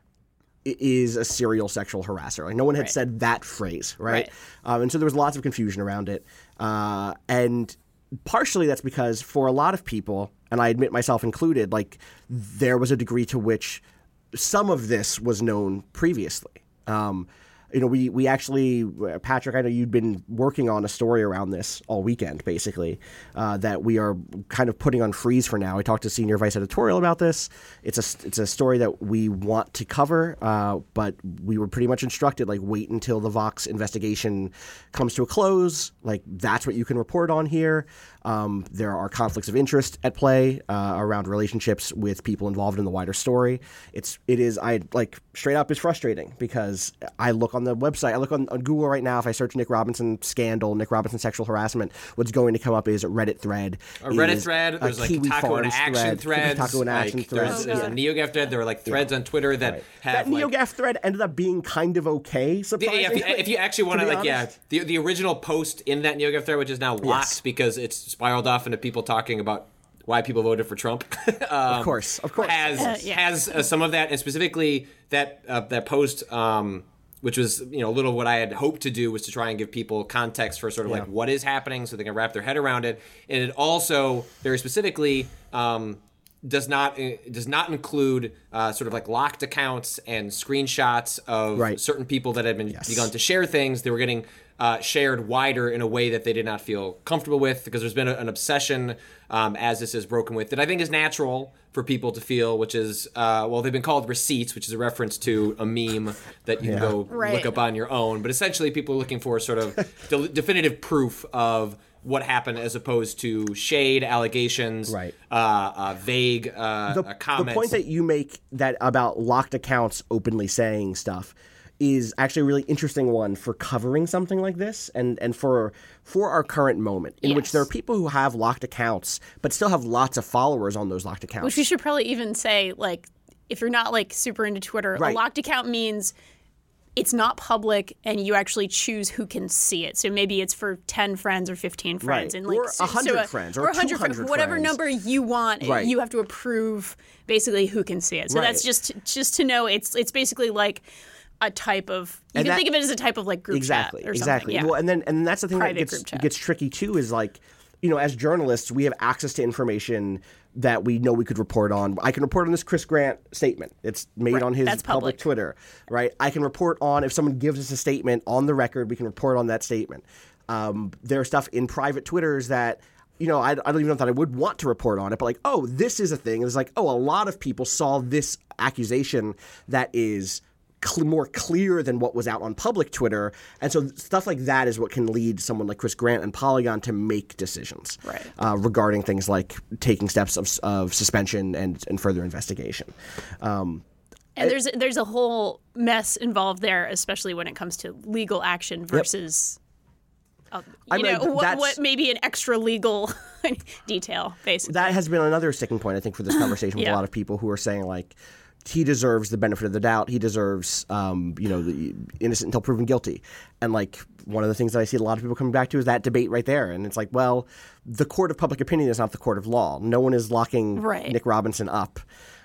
i- is a serial sexual harasser. Like no one had Right. said that phrase, right? Right. Um, and so there was lots of confusion around it, uh, and partially that's because for a lot of people, and I admit myself included, like there was a degree to which some of this was known previously. Um, you know, we we actually, Patrick, I know you'd been working on a story around this all weekend, basically, uh, that we are kind of putting on freeze for now. I talked to Senior Vice Editorial about this. It's a, it's a story that we want to cover, uh, but we were pretty much instructed, like, wait until the Vox investigation comes to a close. Like, that's what you can report on here. Um, there are conflicts of interest at play uh, around relationships with people involved in the wider story. It's it is I like straight up is frustrating because I look on the website, I look on, on Google right now. If I search Nick Robinson scandal, Nick Robinson sexual harassment, what's going to come up is a Reddit thread. A Reddit is thread. a There's like Kiwi Taco and Farms Action thread, threads. Taco and Action like, threads. There's, there's a NeoGaf thread. There were like threads on Twitter that Right. have that like, NeoGaf thread ended up being kind of okay. Yeah, Surprisingly, yeah, if, you, if you actually want to, be like, yeah, honest. the the original post in that NeoGaf thread, which is now locked Yes. because it's spiraled off into people talking about why people voted for Trump. um, Of course, of course. Has Uh, yeah. has uh, some of that, and specifically that uh, that post, um, which was you know a little what I had hoped to do was to try and give people context for sort of like Yeah. what is happening, so they can wrap their head around it, and it also very specifically. Um, does not uh, does not include uh, sort of like locked accounts and screenshots of Right. certain people that had been Yes. begun to share things. They were getting uh, shared wider in a way that they did not feel comfortable with, because there's been a, an obsession um, as this is broken with that I think is natural for people to feel, which is uh, well, they've been called receipts, which is a reference to a meme that you Yeah. can go Right. look up on your own. But essentially, people are looking for sort of de- definitive proof of what happened, as opposed to shade, allegations, Right. uh, uh, vague uh, the, uh, comments. the point that you make that about locked accounts openly saying stuff is actually a really interesting one for covering something like this and, and for for our current moment in which Yes. there are people who have locked accounts but still have lots of followers on those locked accounts. Which we should probably even say, like, if you're not like super into Twitter, Right. a locked account means it's not public and you actually choose who can see it. So maybe it's for ten friends or fifteen friends. Right. And like Or so- one hundred so a- friends or one hundred two hundred friends. Whatever friends. number you want, Right. you have to approve basically who can see it. So Right. that's just just to know it's it's basically like a type of you And can that- think of it as a type of like group exactly, chat or exactly. something. Yeah. Well, and then and that's the thing Private that gets group chat. gets tricky too is like, you know, as journalists, we have access to information that we know we could report on. I can report on this Chris Grant statement. It's made Right, on his that's public public. Twitter, right? I can report on if someone gives us a statement on the record, we can report on that statement. Um, there's stuff in private Twitters that, you know, I, I don't even know that I would want to report on it, but like, oh, this is a thing. It's like, oh, a lot of people saw this accusation that is cl- more clear than what was out on public Twitter. And so stuff like that is what can lead someone like Chris Grant and Polygon to make decisions Right. uh, regarding things like taking steps of, of suspension and, and further investigation. Um, And there's there's a whole mess involved there, especially when it comes to legal action versus, uh, you I mean, know, what, that's- what maybe an extra legal detail, basically. that has been another sticking point, I think, for this conversation with a Yeah. lot of people who are saying, like, he deserves the benefit of the doubt. He deserves, um, you know, the innocent until proven guilty. And, like, one of the things that I see a lot of people coming back to is that debate right there. And it's like, well, the court of public opinion is not the court of law. No one is locking Right. Nick Robinson up.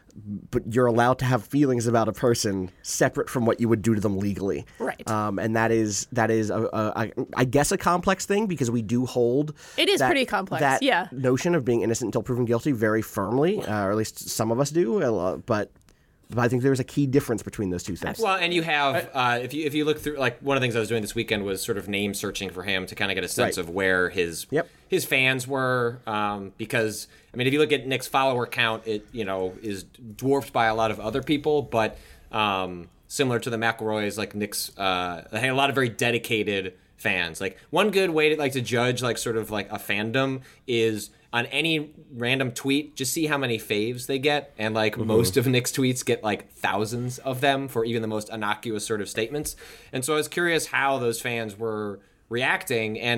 But you're allowed to have feelings about a person separate from what you would do to them legally. Right. Um, and that is, that is a, a, a, I guess, a complex thing because we do hold It is that- pretty complex, that yeah. notion of being innocent until proven guilty very firmly, uh, or at least some of us do. Uh, but, but I think there's a key difference between those two things. Well, and you have uh, if you if you look through, like, one of the things I was doing this weekend was sort of name searching for him to kind of get a sense Right. of where his Yep. his fans were, um, because I mean, if you look at Nick's follower count, it you know is dwarfed by a lot of other people, but um, similar to the McElroys, like Nick's uh, they had a lot of very dedicated fans. Like, one good way to like to judge like sort of like a fandom is on any random tweet, just see how many faves they get. And like Mm-hmm. most of Nick's tweets get like thousands of them for even the most innocuous sort of statements. And so I was curious how those fans were reacting. And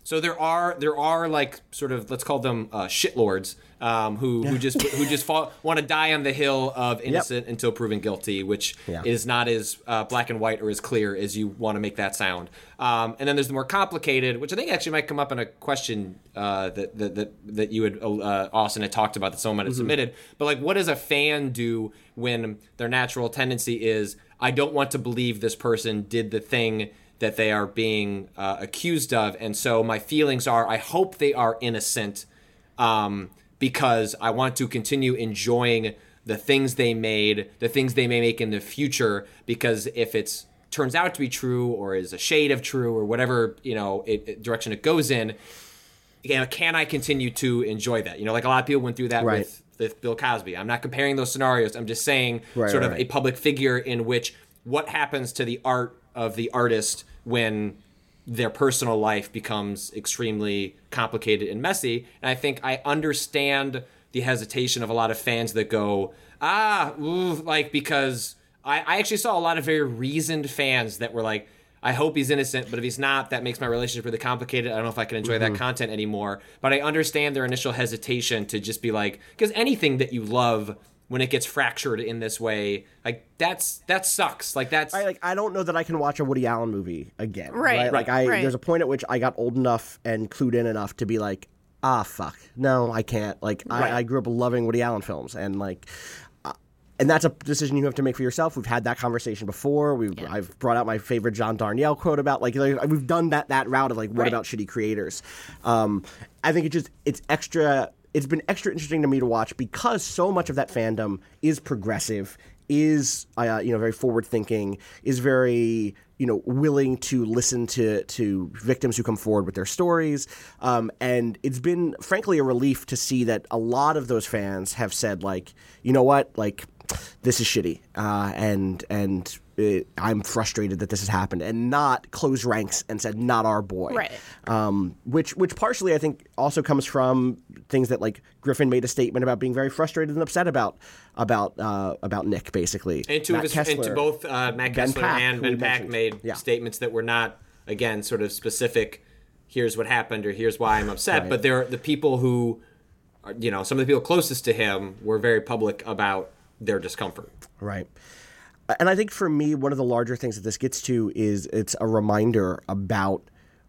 So there are there are like sort of, let's call them uh, shitlords um, who who just who just fall, want to die on the hill of innocent yep. until proven guilty, which yeah. is not as uh, black and white or as clear as you want to make that sound. Um, and then there's the more complicated, which I think actually might come up in a question uh, that, that that that you had uh, Austin had talked about that someone had mm-hmm. submitted. But like, what does a fan do when their natural tendency is, I don't want to believe this person did the thing that they are being uh, accused of, and so my feelings are, I hope they are innocent, um, because I want to continue enjoying the things they made, the things they may make in the future, because if it's turns out to be true or is a shade of true or whatever, you know, it, it, direction it goes in, you know, can I continue to enjoy that? You know, like a lot of people went through that right. with, with Bill Cosby. I'm not comparing those scenarios. I'm just saying right, sort right, of right. a public figure in which what happens to the art of the artist when their personal life becomes extremely complicated and messy. And I think I understand the hesitation of a lot of fans that go, ah, ooh, like, because I, I actually saw a lot of very reasoned fans that were like, I hope he's innocent, but if he's not, that makes my relationship really complicated. I don't know if I can enjoy mm-hmm. that content anymore. But I understand their initial hesitation to just be like, because anything that you love, when it gets fractured in this way, like that's that sucks. Like that's I like I don't know that I can watch a Woody Allen movie again. Right. right? Like I right. there's a point at which I got old enough and clued in enough to be like, ah fuck. No, I can't. Like right. I, I grew up loving Woody Allen films, and like uh, and that's a decision you have to make for yourself. We've had that conversation before. We've yeah. I've brought out my favorite John Darnielle quote about like, like we've done that that route of like what right. about shitty creators. Um, I think it just it's extra It's been extra interesting to me to watch because so much of that fandom is progressive, is uh, you know very forward thinking, is very you know willing to listen to to victims who come forward with their stories, um, and it's been frankly a relief to see that a lot of those fans have said like, you know what, like this is shitty, uh, and and. It, I'm frustrated that this has happened, and not close ranks and said, not our boy. Right. Um, which, which partially I think also comes from things that like Griffin made a statement about being very frustrated and upset about, about, uh, about Nick basically. And to, his, Kessler, and to both uh, Matt Ben Kessler Pack, and Ben Pack made yeah. statements that were not, again, sort of specific, here's what happened or here's why I'm upset. Right. But they're the people who, are, you know, some of the people closest to him were very public about their discomfort. Right. And I think for me, one of the larger things that this gets to is it's a reminder about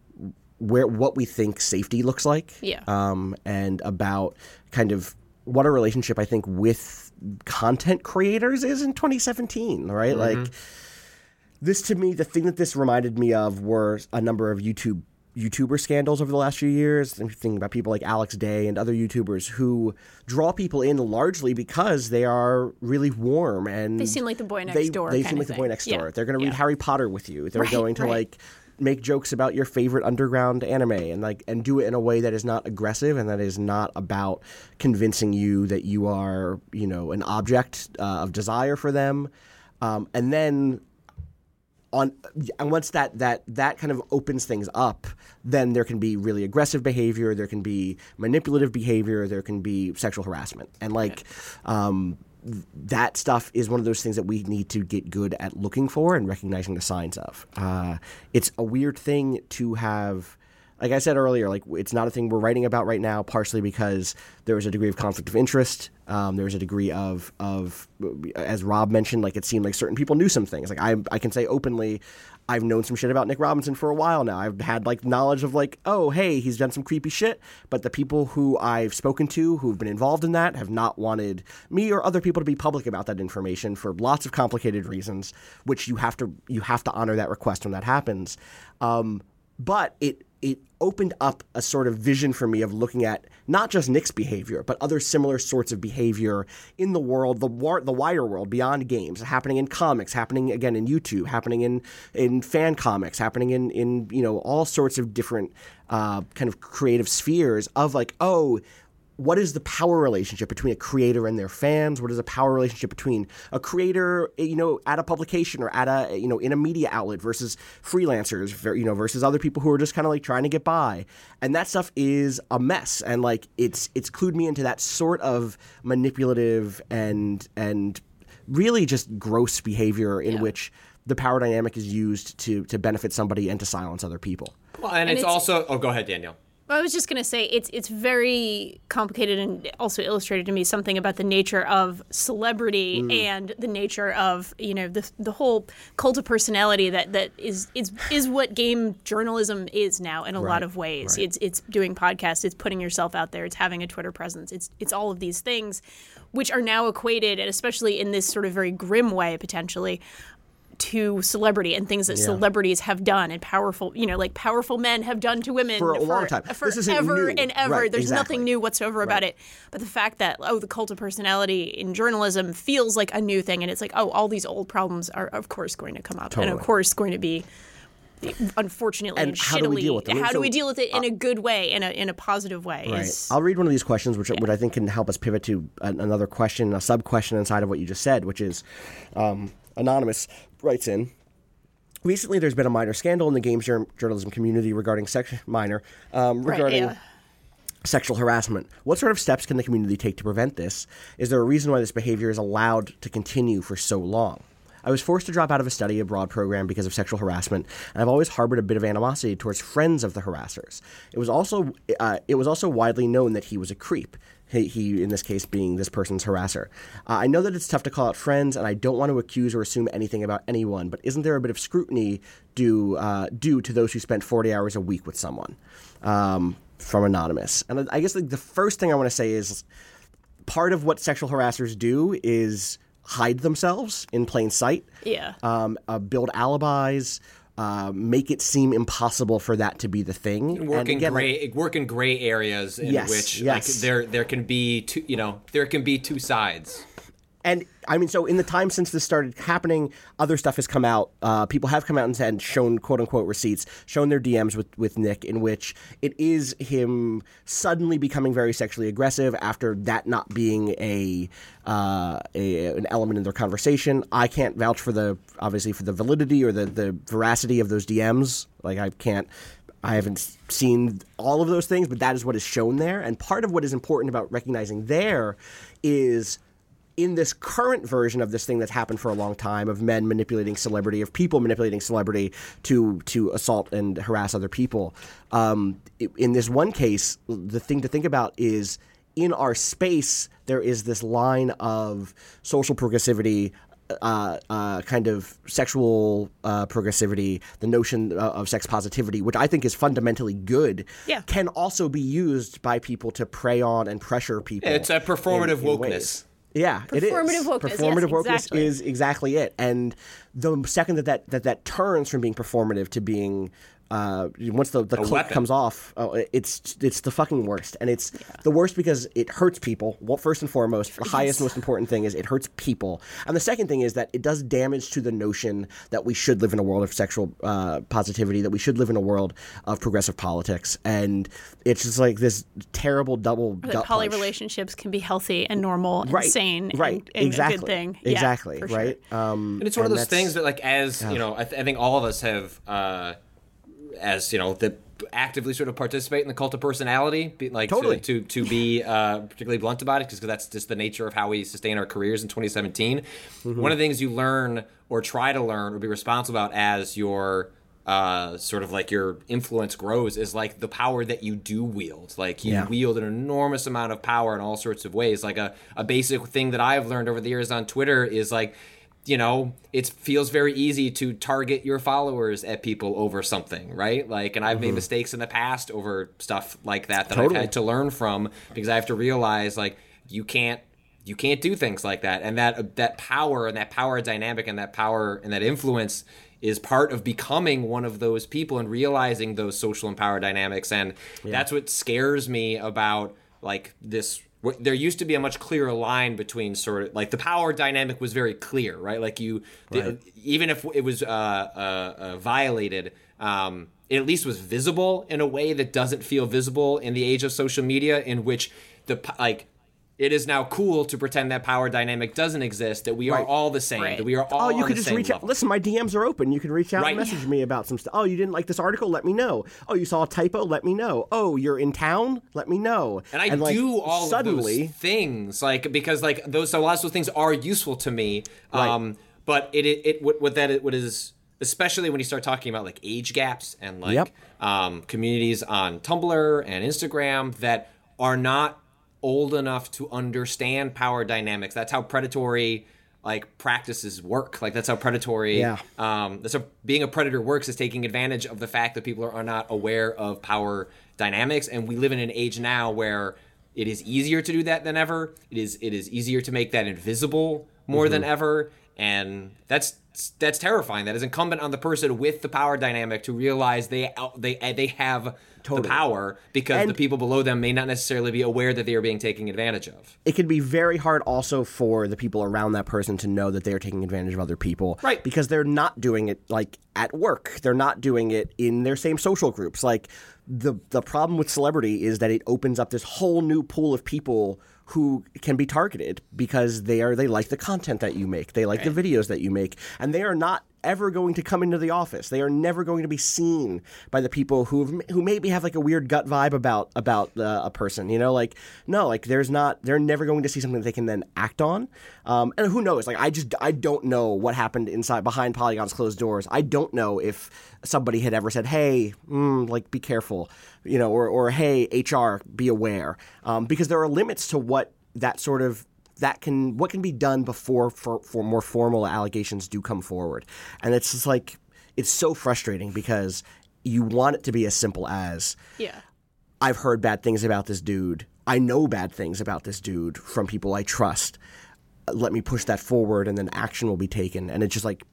where what we think safety looks like. Yeah. Um, and about kind of what a relationship I think with content creators is in twenty seventeen, right? Mm-hmm. Like this to me, the thing that this reminded me of were a number of YouTube YouTuber scandals over the last few years. I'm thinking about people like Alex Day and other YouTubers who draw people in largely because they are really warm and they seem like the boy next they, door. They kind seem of like thing. the boy next yeah. door. They're going to read yeah. Harry Potter with you. They're right, going to right. like make jokes about your favorite underground anime and like and do it in a way that is not aggressive and that is not about convincing you that you are, you know, an object uh, of desire for them. Um, and then On and once that, that that kind of opens things up, then there can be really aggressive behavior, there can be manipulative behavior, there can be sexual harassment, and like um, that stuff is one of those things that we need to get good at looking for and recognizing the signs of. Uh, it's a weird thing to have. Like I said earlier, like it's not a thing we're writing about right now, partially because there is a degree of conflict of interest. Um, there's a degree of, of, as Rob mentioned, like it seemed like certain people knew some things. Like I, I can say openly, I've known some shit about Nick Robinson for a while now. I've had like knowledge of like, oh, hey, he's done some creepy shit. But the people who I've spoken to who've been involved in that have not wanted me or other people to be public about that information for lots of complicated reasons, which you have to you have to honor that request when that happens. Um, but it. It opened up a sort of vision for me of looking at not just Nick's behavior, but other similar sorts of behavior in the world, the war, the wider world beyond games, happening in comics, happening again in YouTube, happening in, in fan comics, happening in, in, you know, all sorts of different uh, kind of creative spheres of like, oh, what is the power relationship between a creator and their fans? What is the power relationship between a creator, you know, at a publication or at a, you know, in a media outlet versus freelancers, you know, versus other people who are just kind of like trying to get by. And that stuff is a mess. And like, it's, it's clued me into that sort of manipulative and, and really just gross behavior in yeah. which the power dynamic is used to to benefit somebody and to silence other people. Well, and, And it's, it's- also. Oh, go ahead, Daniel. I was just going to say it's it's very complicated and also illustrated to me something about the nature of celebrity Mm. and the nature of you know the the whole cult of personality that, that is is is what game journalism is now in a lot of ways. right. It's it's doing podcasts, it's putting yourself out there, it's having a Twitter presence, it's it's all of these things, which are now equated, and especially in this sort of very grim way potentially, to celebrity and things that Yeah. celebrities have done and powerful, you know, like powerful men have done to women For a long time. forever This isn't new. and ever. Right, There's exactly. nothing new whatsoever about it. But the fact that, oh, the cult of personality in journalism feels like a new thing. And it's like, oh, all these old problems are, of course, going to come up. And, of Totally. course, going to be, unfortunately and, And how do we shittily, deal with them? how do So, we deal with it in a good way, in a in a positive way? Right. Is, I'll read one of these questions, which, which I think can help us pivot to an, another question, a sub question inside of what you just said, which is um, Anonymous writes in. Recently, there's been a minor scandal in the games jour- journalism community regarding sex minor um, Right, regarding yeah. sexual harassment. What sort of steps can the community take to prevent this? Is there a reason why this behavior is allowed to continue for so long? I was forced to drop out of a study abroad program because of sexual harassment, and I've always harbored a bit of animosity towards friends of the harassers. It was also uh, it was also widely known that he was a creep. He, he in this case, being this person's harasser. Uh, I know that it's tough to call out friends, and I don't want to accuse or assume anything about anyone. But isn't there a bit of scrutiny due uh, due to those who spent forty hours a week with someone? Um, from Anonymous, and I guess like, the first thing I want to say is part of what sexual harassers do is hide themselves in plain sight. Yeah. Um, uh, build alibis. Uh, make it seem impossible for that to be the thing. Work And in again, gray, work in gray areas in Yes, which yes. like there there can be two, you know, there can be two sides. And I mean, so in the time since this started happening, other stuff has come out. Uh, people have come out and said, shown quote unquote receipts, shown their D Ms with, with Nick, in which it is him suddenly becoming very sexually aggressive after that not being a, uh, a an element in their conversation. I can't vouch for the obviously for the validity or the, the veracity of those D Ms. Like I can't. I haven't seen all of those things, but that is what is shown there. And part of what is important about recognizing there is, in this current version of this thing that's happened for a long time, of men manipulating celebrity, of people manipulating celebrity to to assault and harass other people, um, in this one case, the thing to think about is in our space, there is this line of social progressivity, uh, uh, kind of sexual uh, progressivity, the notion of, of sex positivity, which I think is fundamentally good, Yeah. can also be used by people to prey on and pressure people. It's a performative in- in wokeness. ways. Yeah, it is. Performative wokeness, yes, Performative wokeness exactly. is exactly it. And the second that that, that, that turns from being performative to being uh, once the, the cloak weapon. comes off, oh, it's it's the fucking worst. And it's the worst because it hurts people. Well, first and foremost, the highest, most important thing is it hurts people. And the second thing is that it does damage to the notion that we should live in a world of sexual uh, positivity, that we should live in a world of progressive politics. And it's just like this terrible double that gut poly punch. relationships can be healthy and normal and Right, sane right, and, and exactly, a good thing. Yeah, exactly, for sure. right. Um, And it's one of those that's- things that, like, as you know, I, th- I think all of us have, uh, as you know, that actively sort of participate in the cult of personality, be, like Totally. to, to to be uh, particularly blunt about it, because that's just the nature of how we sustain our careers in twenty seventeen. Mm-hmm. One of the things you learn or try to learn or be responsible about as your uh, sort of like your influence grows is like the power that you do wield. Like you Yeah. wield an enormous amount of power in all sorts of ways. Like a, a basic thing that I've learned over the years on Twitter is like, you know, it feels very easy to target your followers at people over something, right? Like, and I've made mistakes in the past over stuff like that that Totally. I've had to learn from, because I have to realize, like, you can't you can't do things like that, and that that power and that power dynamic and that power and that influence is part of becoming one of those people and realizing those social and power dynamics. And that's what scares me about like this. There used to be a much clearer line between sort of like the power dynamic was very clear, right? Like you, the, even if it was uh, uh, uh, violated, um, it at least was visible in a way that doesn't feel visible in the age of social media, in which the like it is now cool to pretend that power dynamic doesn't exist, that we are Right. all the same, Right. that we are all Oh, you on could the just same reach level. out. Listen, my D Ms are open. You can reach out Right. and message me about some stuff. Oh, you didn't like this article? Let me know. Oh, you saw a typo? Let me know. Oh, you're in town? Let me know. And I like, do all suddenly, of those things, like because like those so lots of those things are useful to me. Um, but it it, it what, what that it, what is especially when you start talking about like age gaps and like Yep. um, communities on Tumblr and Instagram that are not old enough to understand power dynamics. That's how predatory like practices work. Like that's how predatory Yeah. um that's how being a predator works, is taking advantage of the fact that people are, are not aware of power dynamics. And we live in an age now where it is easier to do that than ever. It is it is easier to make that invisible more mm-hmm. than ever. And that's that's terrifying. That is incumbent on the person with the power dynamic to realize they they they have totally. the power, because and the people below them may not necessarily be aware that they are being taken advantage of. It can be very hard also for the people around that person to know that they are taking advantage of other people. Right. Because they're not doing it like at work. They're not doing it in their same social groups. Like the the problem with celebrity is that it opens up this whole new pool of people who can be targeted because they are they like the content that you make. They like right. the videos that you make. And they are not ever going to come into the office. They are never going to be seen by the people who who maybe have like a weird gut vibe about about uh, a person. You know, like no, like there's not. They're never going to see something that they can then act on. Um, and who knows? Like I just I don't know what happened inside behind Polygon's closed doors. I don't know if somebody had ever said, "Hey, mm, like be careful," you know, or or "Hey, H R, be aware," um, because there are limits to what that sort of. That can what can be done before for, for more formal allegations do come forward. And it's just like it's so frustrating because you want it to be as simple as yeah. I've heard bad things about this dude. I know bad things about this dude from people I trust. Let me push that forward and then action will be taken. And it's just like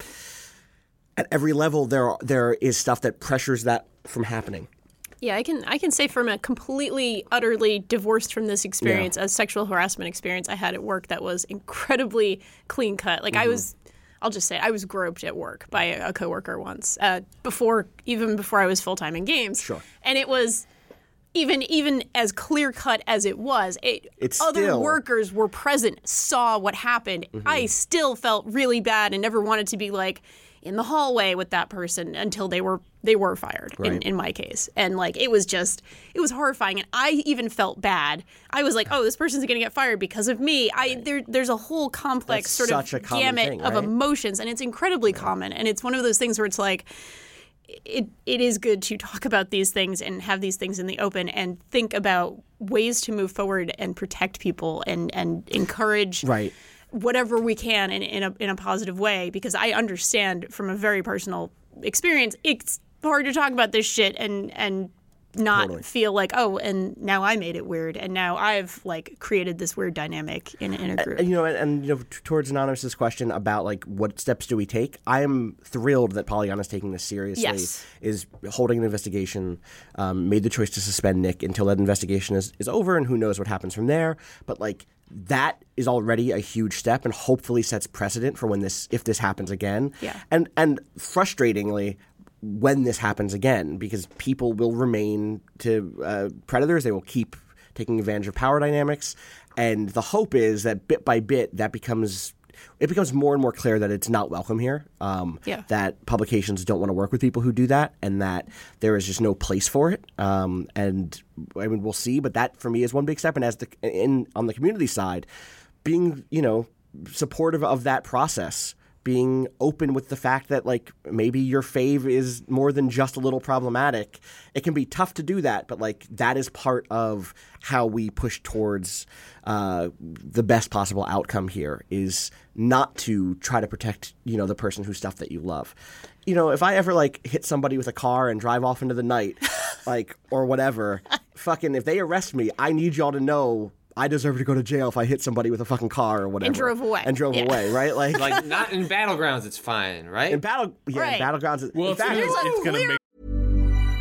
at every level there are, there is stuff that pressures that from happening. Yeah, I can I can say from a completely, utterly divorced from this experience, Yeah. a sexual harassment experience I had at work that was incredibly clean cut. Like Mm-hmm. I was, I'll just say, I was groped at work by a, a coworker once, uh, before even before I was full time in games. Sure. And it was even even as clear cut as it was, it, It's other still- workers were present, saw what happened. Mm-hmm. I still felt really bad and never wanted to be like in the hallway with that person until they were they were fired in, Right. in my case. And like it was just it was horrifying, and I even felt bad. I was like, oh, this person's gonna get fired because of me. I there there's a whole complex That's sort of such a common gamut thing, of right? emotions, and it's incredibly common. And it's one of those things where it's like it it is good to talk about these things and have these things in the open and think about ways to move forward and protect people and and encourage Right. whatever we can in, in a in a positive way, because I understand from a very personal experience it's hard to talk about this shit and and not Totally. feel like, oh, and now I made it weird and now I've like created this weird dynamic in, in a group. And, you know, and, and you know, t- towards Anonymous's question about like what steps do we take, I am thrilled that Polygon is taking this seriously. Yes. Is holding an investigation, um, made the choice to suspend Nick until that investigation is, is over, and who knows what happens from there. But like that is already a huge step, and hopefully sets precedent for when this if this happens again. Yeah. And and frustratingly, when this happens again, because people will remain to uh, predators, they will keep taking advantage of power dynamics, and the hope is that bit by bit that becomes it becomes more and more clear that it's not welcome here. Um, Yeah. That publications don't want to work with people who do that, and that there is just no place for it. Um, and I mean, we'll see, but that for me is one big step. And as the in on the community side, being you know supportive of that process. Being open with the fact that, like, maybe your fave is more than just a little problematic. It can be tough to do that, but, like, that is part of how we push towards uh, the best possible outcome here, is not to try to protect, you know, the person whose stuff that you love. You know, if I ever, like, hit somebody with a car and drive off into the night, like, or whatever, fucking, if they arrest me, I need y'all to know I deserve to go to jail if I hit somebody with a fucking car or whatever. And drove away. And drove Yeah. away, right? Like, Like, not in Battlegrounds, it's fine, right? in battle, yeah, Right. in battlegrounds. Well, in it's, fact, gonna, There's a it's gonna clear- make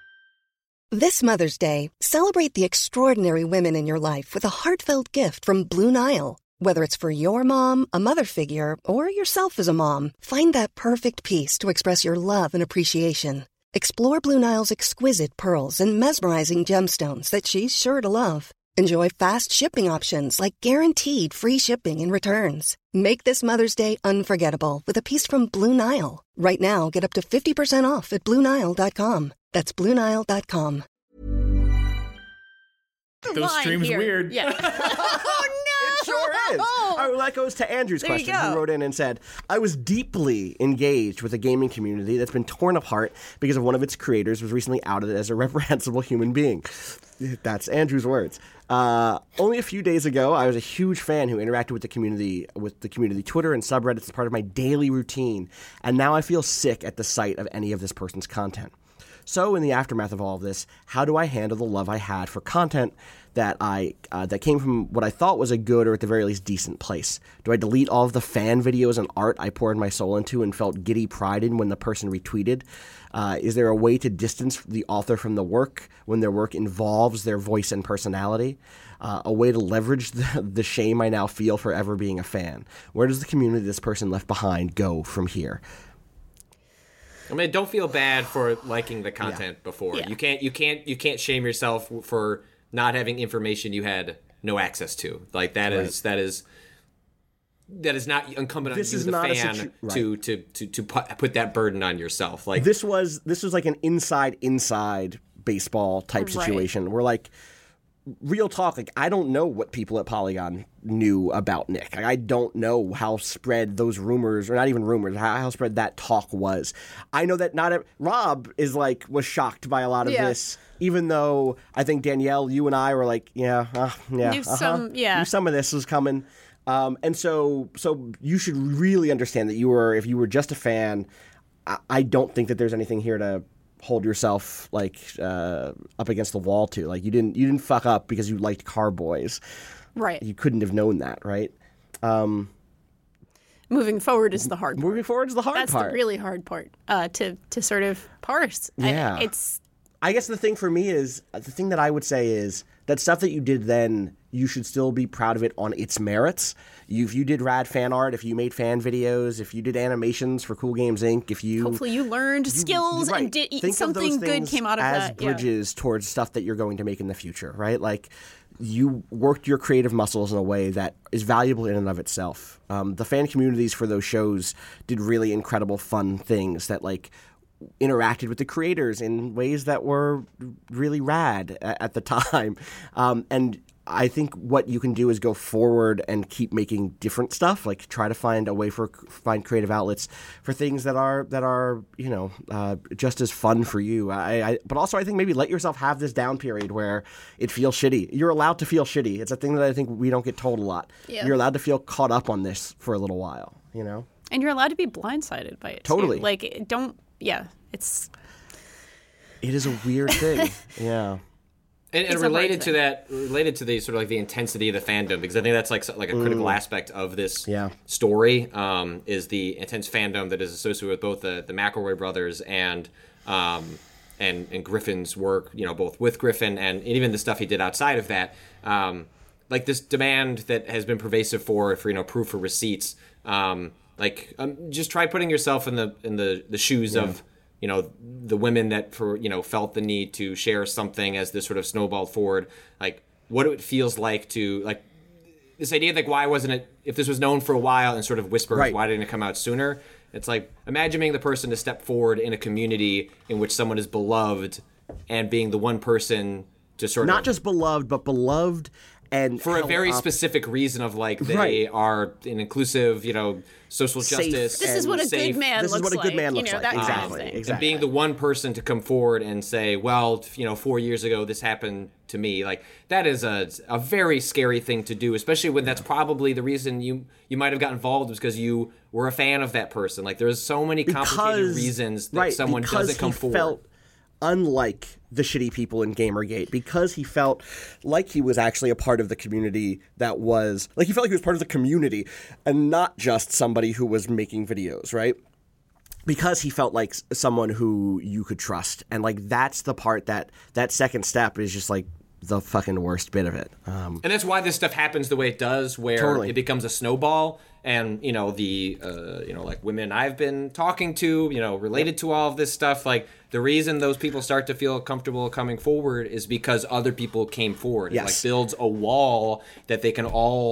This Mother's Day, celebrate the extraordinary women in your life with a heartfelt gift from Blue Nile. Whether it's for your mom, a mother figure, or yourself as a mom, find that perfect piece to express your love and appreciation. Explore Blue Nile's exquisite pearls and mesmerizing gemstones that she's sure to love. Enjoy fast shipping options like guaranteed free shipping and returns. Make this Mother's Day unforgettable with a piece from Blue Nile. Right now, get up to fifty percent off at Blue Nile dot com. That's Blue Nile dot com. those Line streams here. weird. Yeah. Oh no! It sure is. All right, well, that goes to Andrew's There you question. go. He wrote in and said, I was deeply engaged with a gaming community that's been torn apart because of one of its creators was recently outed as a reprehensible human being. That's Andrew's words. Uh, only a few days ago, I was a huge fan who interacted with the community, with the community Twitter and subreddits as part of my daily routine, and now I feel sick at the sight of any of this person's content. So, in the aftermath of all of this, how do I handle the love I had for content that I uh, that came from what I thought was a good or at the very least decent place? Do I delete all of the fan videos and art I poured my soul into and felt giddy pride in when the person retweeted? Uh, is there a way to distance the author from the work when their work involves their voice and personality? Uh, a way to leverage the, the shame I now feel for ever being a fan? Where does the community this person left behind go from here? I mean, don't feel bad for liking the content Yeah. before. Yeah. You can't, you can't, you can't shame yourself for not having information you had no access to. Like that Right. is that is that is not incumbent This on you, is the not a fan, situ- right. to, to to to put, put that burden on yourself. Like This was this was like an inside inside baseball type Right. situation where, like, real talk, like, I don't know what people at Polygon knew about Nick. Like, I don't know how spread those rumors, or not even rumors, how, how spread that talk was. I know that not a, Rob is like was shocked by a lot of Yeah. this, even though I think Danielle, you and I were like, yeah, uh, yeah, Knew uh-huh. some- yeah. Knew some of this was coming. Um, and so, so you should really understand that you were, if you were just a fan, I, I don't think that there's anything here to hold yourself like uh, up against the wall to. Like, you didn't, you didn't fuck up because you liked Carboys. Right. You couldn't have known that, right? Um, Moving forward is the hard part. moving forward is the hard That's part. the really hard part uh, to to sort of parse. I- Yeah. it's I guess the thing for me is, the thing that I would say is that stuff that you did then, you should still be proud of it on its merits. You, if you did rad fan art, if you made fan videos, if you did animations for Cool Games Incorporated, if you... hopefully you learned skills right. and did Think of something those good things came out of as that. Yeah. bridges towards stuff that you're going to make in the future, right? Like, you worked your creative muscles in a way that is valuable in and of itself. Um, the fan communities for those shows did really incredible, fun things that, like, interacted with the creators in ways that were really rad at, at the time. Um, and I think what you can do is go forward and keep making different stuff, like try to find a way for find creative outlets for things that are that are you know uh, just as fun for you. I, I but also I think maybe let yourself have this down period where it feels shitty. You're allowed to feel shitty. It's a thing that I think we don't get told a lot. Yeah. You're allowed to feel caught up on this for a little while. You know. And you're allowed to be blindsided by it. too. Totally. Like, don't. Yeah. It's. It is a weird thing. Yeah. And, and It's a hard related to thing. that, related to the sort of like the intensity of the fandom, because I think that's like so- like a critical aspect of this Yeah. story, um, is the intense fandom that is associated with both the the McElroy brothers and um, and and Griffin's work. You know, both with Griffin and, and even the stuff he did outside of that. Um, like this demand that has been pervasive for for you know proof or receipts. Um, like um, just try putting yourself in the in the the shoes of. You know, the women that for you know felt the need to share something as this sort of snowballed forward, like what it feels like to like this idea of like why wasn't it if this was known for a while and sort of whispers Right. why didn't it come out sooner? It's like imagining the person to step forward in a community in which someone is beloved and being the one person to sort Not of just beloved, but beloved and for a held very up. specific reason of like they Right. are an inclusive, you know, social Safe justice. This is and what a safe. good man This is looks what a good like. man you looks know, like. that kind of Exactly. thing. Exactly. And being the one person to come forward and say, well, you know, four years ago this happened to me, like that is a a very scary thing to do, especially when that's probably the reason you you might have got involved was because you were a fan of that person. Like there's so many complicated Because- reasons that right, someone because doesn't come he forward. Felt unlike the shitty people in Gamergate, because he felt like he was actually a part of the community that was like he felt like he was part of the community and not just somebody who was making videos, right? Because he felt like s- someone who you could trust. And like that's the part that that second step is just like the fucking worst bit of it. Um, And that's why this stuff happens the way it does, where Totally. it becomes a snowball. And you know the uh, you know like women I've been talking to, you know, related to all of this stuff. Like the reason those people start to feel comfortable coming forward is because other people came forward. It Yes. like builds a wall that they can all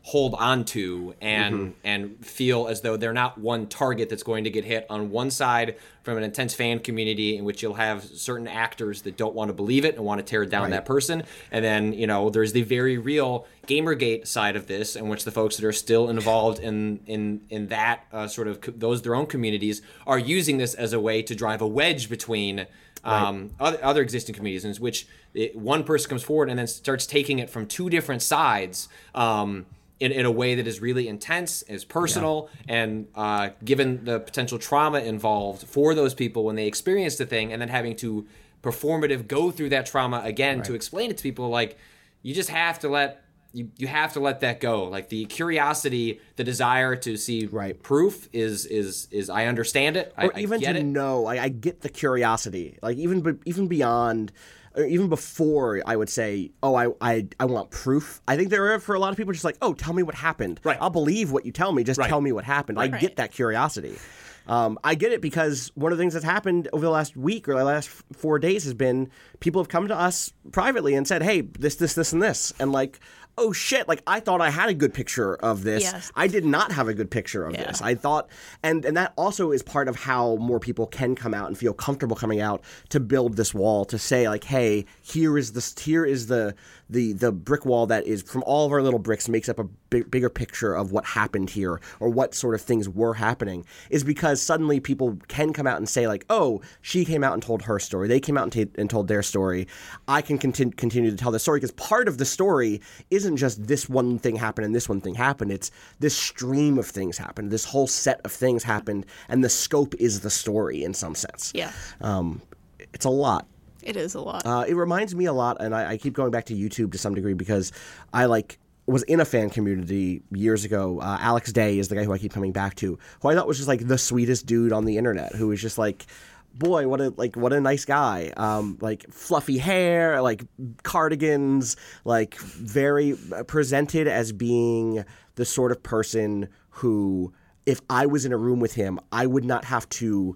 hold on to and Mm-hmm. and feel as though they're not one target that's going to get hit on one side from an intense fan community in which you'll have certain actors that don't want to believe it and want to tear down Right. that person. And then, you know, there's the very real Gamergate side of this, in which the folks that are still involved in in in that uh, sort of co- those their own communities are using this as a way to drive a wedge between um, other, other existing communities, in which it, one person comes forward and then starts taking it from two different sides. Um, In, in a way that is really intense, is personal, and uh, given the potential trauma involved for those people when they experience the thing, and then having to performative go through that trauma again to explain it to people, like, you just have to let you, you have to let that go. Like, the curiosity, the desire to see Right. proof is is is I understand it. I, Or even I get to it. know, I, I get the curiosity. Like even be, even beyond, or even before, I would say, oh, I, I I want proof. I think there are for a lot of people just like, oh, tell me what happened. Right. I'll believe what you tell me. Just Right. tell me what happened. I Right. get that curiosity. Um, I get it because one of the things that's happened over the last week or the last f- four days has been people have come to us privately and said, hey, this, this, this, and this. And like, oh shit, like I thought I had a good picture of this. Yes. I did not have a good picture of Yeah. this. I thought, and, and that also is part of how more people can come out and feel comfortable coming out to build this wall, to say like, hey, here is this, here is the, the, the brick wall that is from all of our little bricks makes up a big, bigger picture of what happened here or what sort of things were happening, is because suddenly people can come out and say like, oh, she came out and told her story. They came out and, t- and told their story. I can continue, continue to tell the story because part of the story isn't just this one thing happened and this one thing happened. It's this stream of things happened. This whole set of things happened, and the scope is the story in some sense. Yeah, Um, it's a lot. it is a lot. Uh, it reminds me a lot, and I, I keep going back to YouTube to some degree because I like was in a fan community years ago. Uh, Alex Day is the guy who I keep coming back to, who I thought was just like the sweetest dude on the internet, who was just like, boy, what a like what a nice guy. Um, like fluffy hair, like cardigans, like very presented as being the sort of person who, if I was in a room with him, I would not have to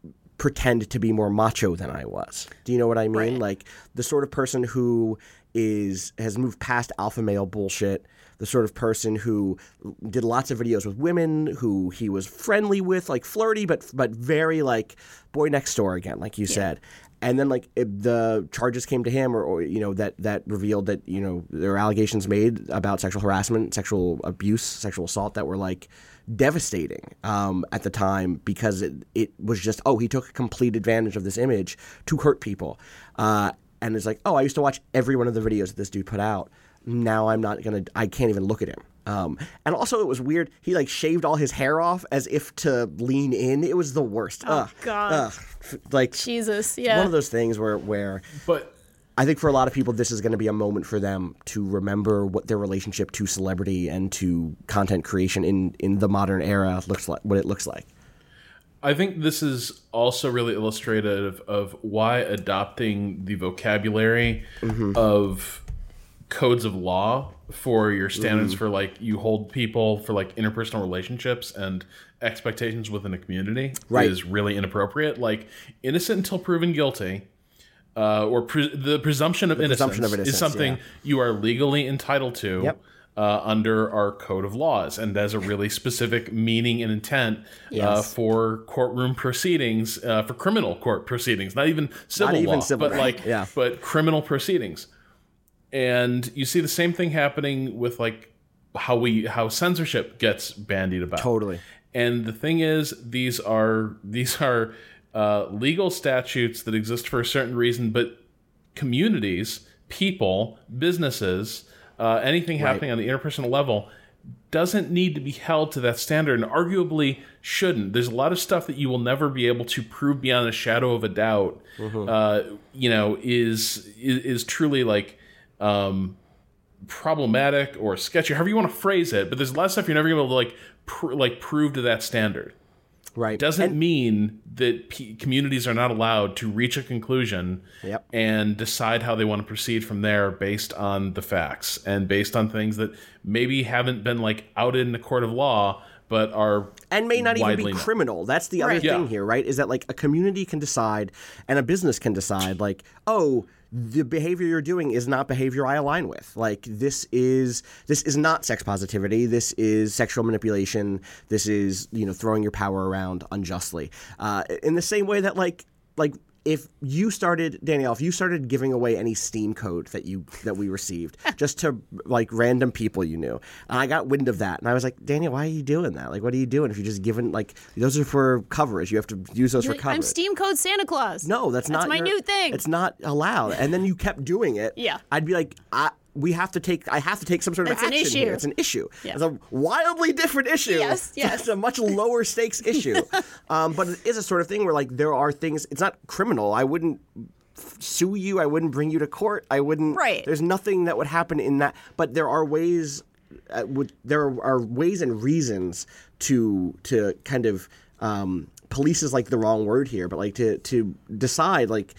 pretend to be more macho than I was. Do you know what I mean? Right. Like the sort of person who is has moved past alpha male bullshit, the sort of person who did lots of videos with women, who he was friendly with, like flirty, but but very like boy next door again, like you said. And then like it, the charges came to him, or, or you know that that revealed that you know there were allegations made about sexual harassment, sexual abuse, sexual assault that were like devastating um, at the time, because it, it was just, oh, he took complete advantage of this image to hurt people. Uh, and it's like, oh, I used to watch every one of the videos that this dude put out. Now I'm not going to, I can't even look at him. Um, and also it was weird. He like shaved all his hair off as if to lean in. It was the worst. Oh, Ugh. God. Ugh. Like Jesus, yeah. one of those things where, where But I think for a lot of people, this is going to be a moment for them to remember what their relationship to celebrity and to content creation in, in the modern era looks like, what it looks like. I think this is also really illustrative of why adopting the vocabulary of codes of law for your standards for like you hold people for like interpersonal relationships and expectations within a community Right. is really inappropriate. Like innocent until proven guilty, uh, or pre- the presumption of, innocence presumption of innocence, is something yeah. you are legally entitled to. Yep. Uh, under our code of laws, and has a really specific meaning and intent uh, Yes. for courtroom proceedings, uh, for criminal court proceedings, not even civil even law, civil, but right. like, Yeah. but criminal proceedings. And you see the same thing happening with like how we how censorship gets bandied about. Totally. And the thing is, these are these are uh, legal statutes that exist for a certain reason, but communities, people, businesses, uh, anything happening on the interpersonal level doesn't need to be held to that standard, and arguably shouldn't. There's a lot of stuff that you will never be able to prove beyond a shadow of a doubt. Uh, you know, is is, is truly like um, problematic or sketchy, however you want to phrase it. But there's a lot of stuff you're never going to be able to like pr- like prove to that standard. Right. Doesn't And- mean that p- communities are not allowed to reach a conclusion Yep. and decide how they want to proceed from there based on the facts and based on things that maybe haven't been like outed in the court of law, but are and may not even widely be known. criminal. That's the other Right. thing Yeah. here, right? Is that like a community can decide and a business can decide, like, oh, the behavior you're doing is not behavior I align with. Like this is this is not sex positivity. This is sexual manipulation. This is, you know, throwing your power around unjustly. Uh, in the same way that like like. If you started, Danielle, if you started giving away any Steam code that you that we received just to like random people you knew, and I got wind of that, and I was like, Danielle, why are you doing that? Like, what are you doing? If you're just giving like those are for coverage, you have to use those You're for like, coverage. I'm Steam Code Santa Claus. No, that's, That's not my your- new thing. It's not allowed. And then you kept doing it. Yeah. I'd be like, I. We have to take. I have to take some sort of It's an action issue. here. It's an issue. Yeah. It's a wildly different issue. Yes, yes. It's a much lower stakes issue. um, but it is a sort of thing where like there are things. It's not criminal. I wouldn't sue you. I wouldn't bring you to court. I wouldn't. Right. There's nothing that would happen in that. But there are ways. Uh, would, there are ways and reasons to to kind of um, police is like the wrong word here, but like to to decide like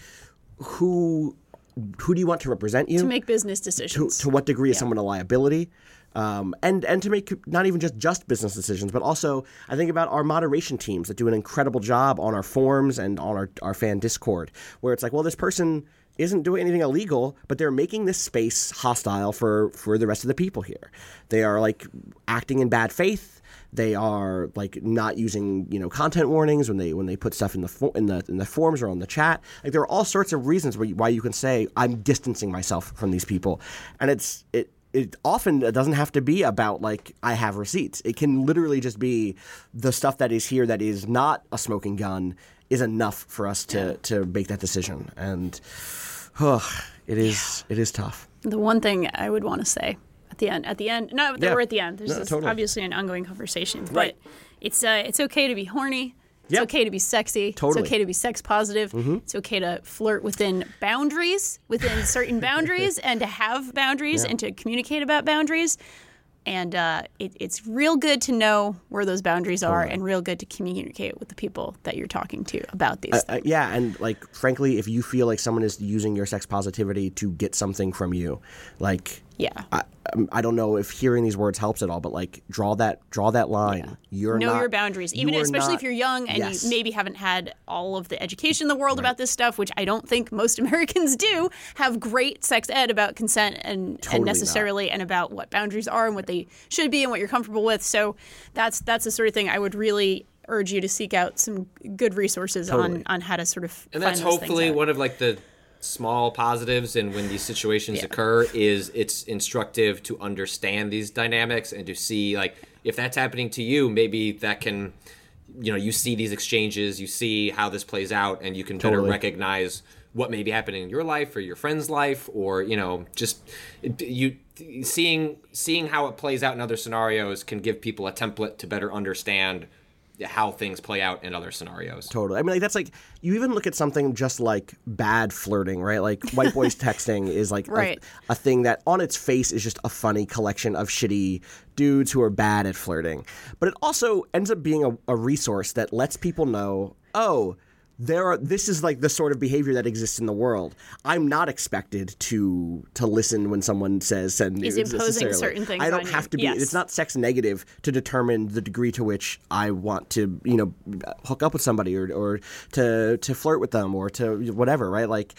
who. Who do you want to represent you? To make business to, decisions. to what degree is someone a liability? Um, and, and to make not even just just business decisions, but also I think about our moderation teams that do an incredible job on our forums and on our, our fan Discord, where it's like, well, this person isn't doing anything illegal, but they're making this space hostile for, for the rest of the people here. They are like acting in bad faith. They are like not using, you know, content warnings when they when they put stuff in the fo- in the in the forums or on the chat. Like there are all sorts of reasons why you, why you can say I'm distancing myself from these people, and it's it. It often doesn't have to be about like I have receipts. It can literally just be the stuff that is here that is not a smoking gun is enough for us to to make that decision. And oh, it is it is tough. The one thing I would want to say at the end, at the end, not that Yeah. we're at the end. There's No, this totally. obviously an ongoing conversation, but Right. it's uh, it's okay to be horny. It's Yep. okay to be sexy. Totally. Mm-hmm. It's okay to be sex positive. It's okay to flirt within boundaries, within certain boundaries, and to have boundaries and to communicate about boundaries. And uh, it, it's real good to know where those boundaries are, and real good to communicate with the people that you're talking to about these. Uh, yeah, and like frankly, if you feel like someone is using your sex positivity to get something from you, like yeah. I, um, I don't know if hearing these words helps at all, but like draw that draw that line. You're know not, your boundaries, even you are especially not- if you're young and Yes. you maybe haven't had all of the education in the world about this stuff, which I don't think most Americans do have great sex ed about consent and, Totally and not. necessarily and about what boundaries are and what they should be and what you're comfortable with. So that's that's the sort of thing I would really urge you to seek out some good resources Totally. on on how to sort of And find that's those things hopefully out. one of like the small positives and when these situations Yeah. occur is it's instructive to understand these dynamics and to see like if that's happening to you, maybe that can, you know, you see these exchanges, you see how this plays out, and you can better Totally. recognize what may be happening in your life or your friend's life, or you know, just you seeing seeing how it plays out in other scenarios can give people a template to better understand how things play out in other scenarios. Totally. I mean, like that's like you even look at something just like bad flirting, right? Like white boys texting is like a- Right. a, thing that on its face is just a funny collection of shitty dudes who are bad at flirting. But it also ends up being a, a resource that lets people know, oh, there are. This is like the sort of behavior that exists in the world. I'm not expected to to listen when someone says send Is nudes imposing necessarily. certain things I don't on you. have to be. Yes. It's not sex negative to determine the degree to which I want to, you know, hook up with somebody or or to to flirt with them or to whatever, right? Like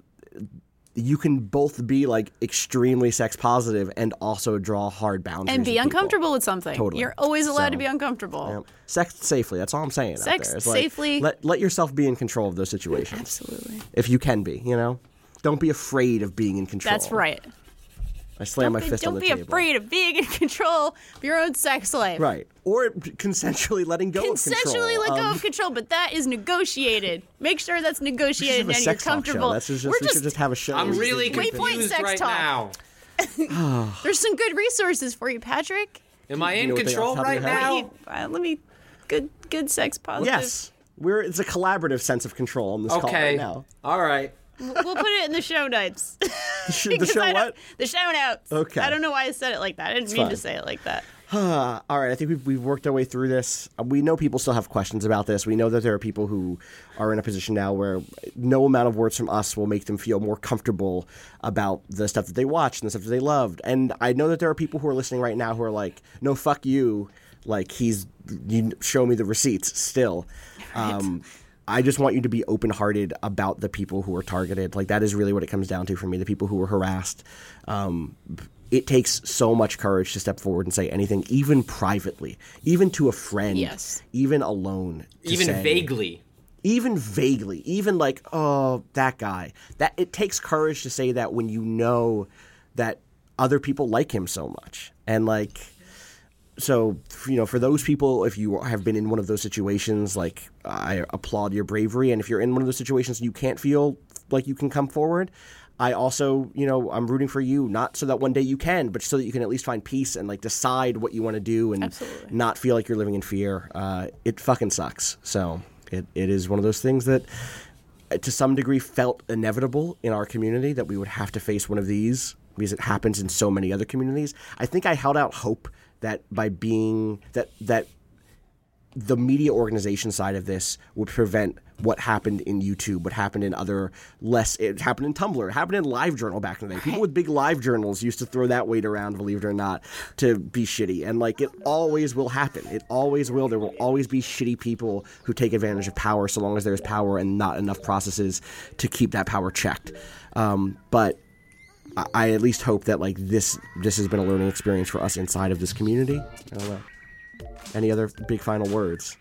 you can both be like extremely sex positive and also draw hard boundaries and be with people. uncomfortable with something. Totally. You're always allowed to So, be uncomfortable. Yeah. Sex safely. That's all I'm saying. out Sex there. It's like, safely. Let let yourself be in control of those situations. Absolutely. If you can be, you know, don't be afraid of being in control. That's right. I slam my Don't be- fist on Don't the be table. afraid of being in control of your own sex life. Right. Or consensually letting go of control. Consensually let go Um, of control, but that is negotiated. Make sure that's we should negotiated have a and you're sex talk comfortable. show. That's just, We're we just, should just have a show. I'm where we really just- Waypoint confused sex right talk. now. there's some good resources for you, Patrick. Am I You in know what they control off the top right of your head? now? Hey, uh, let me good good sex positive. Yes. We're it's a collaborative sense of control on this call right Okay. now. All right. We'll we'll put it in the show notes. The, sh- the Because show I don't- what? The show notes. Okay. I don't know why I said it like that. I didn't mean fine. to say it like that. Uh, all right, I think we've, we've worked our way through this. Uh, We know people still have questions about this. We know that there are people who are in a position now where no amount of words from us will make them feel more comfortable about the stuff that they watched and the stuff that they loved. And I know that there are people who are listening right now who are like, no, fuck you. Like, he's, you show me the receipts still. Right. Um, I just want you to be open-hearted about the people who are targeted. Like, that is really what it comes down to for me, the people who are harassed. Um, it takes so much courage to step forward and say anything, even privately, even to a friend, Yes. even alone. to Even say- vaguely. Even vaguely, even like, oh, that guy. That it takes courage to say that when you know that other people like him so much. And like, so, you know, for those people, if you have been in one of those situations, like, I applaud your bravery. And if you're in one of those situations and you can't feel like you can come forward, I also, you know, I'm rooting for you, not so that one day you can, but so that you can at least find peace and like decide what you want to do and Absolutely. not feel like you're living in fear. Uh, it fucking sucks. So it, it is one of those things that uh, to some degree felt inevitable in our community that we would have to face one of these because it happens in so many other communities. I think I held out hope that by being that that the media organization side of this would prevent what happened in YouTube, what happened in other less, it happened in Tumblr, it happened in LiveJournal back in the day. People with big live journals used to throw that weight around, believe it or not, to be shitty. And like, it always will happen. It always will. There will always be shitty people who take advantage of power so long as there's power and not enough processes to keep that power checked. Um, but I, I at least hope that like this, this has been a learning experience for us inside of this community. I don't know. Any other big final words?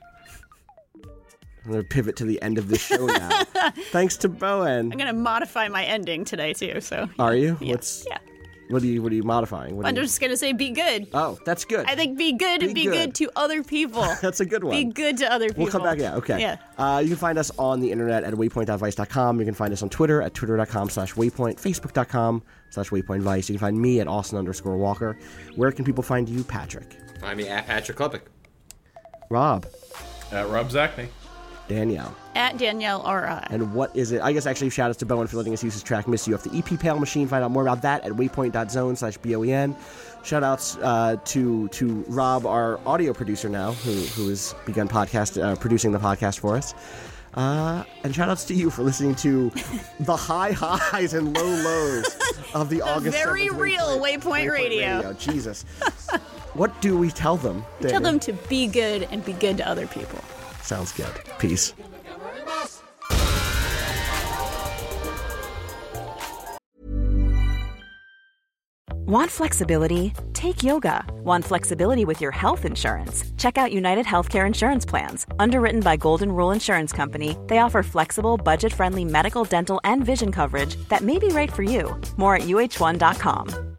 I'm going to pivot to the end of this show now. Thanks to Bowen. I'm going to modify my ending today, too. So Are you? Yeah. What's Yeah. What are you What are you modifying? What I'm are you, just going to say be good. oh, that's good. I think be good Be and be good. good. to other people. That's a good one. Be good to other people. We'll come back. Yeah. Okay. Yeah. Uh, you can find us on the internet at waypoint dot vice dot com. You can find us on Twitter at twitter.com slash waypoint, facebook.com slash waypoint vice. You can find me at Austin underscore Walker. Where can people find you, Patrick? Find me at Patrick Klepek. Rob? At Rob Zachney. Danielle? At Danielle R I. And what is it? I guess actually shout outs to Bowen for letting us use his track Miss You off the E P Pale Machine. Find out more about that at waypoint.zone slash B O E N. Shout outs uh, to to Rob, our audio producer now, who who has begun podcast uh, producing the podcast for us. Uh, and shout outs to you for listening to the high highs and low lows of the, August very seventh real Waypoint Radio. Jesus. What do we tell them? Tell Daniel? them to be good and be good to other people. Sounds good. Peace. Want flexibility? Take yoga. Want flexibility with your health insurance? Check out United Healthcare Insurance Plans. Underwritten by Golden Rule Insurance Company, they offer flexible, budget-friendly medical, dental, and vision coverage that may be right for you. More at U H one dot com.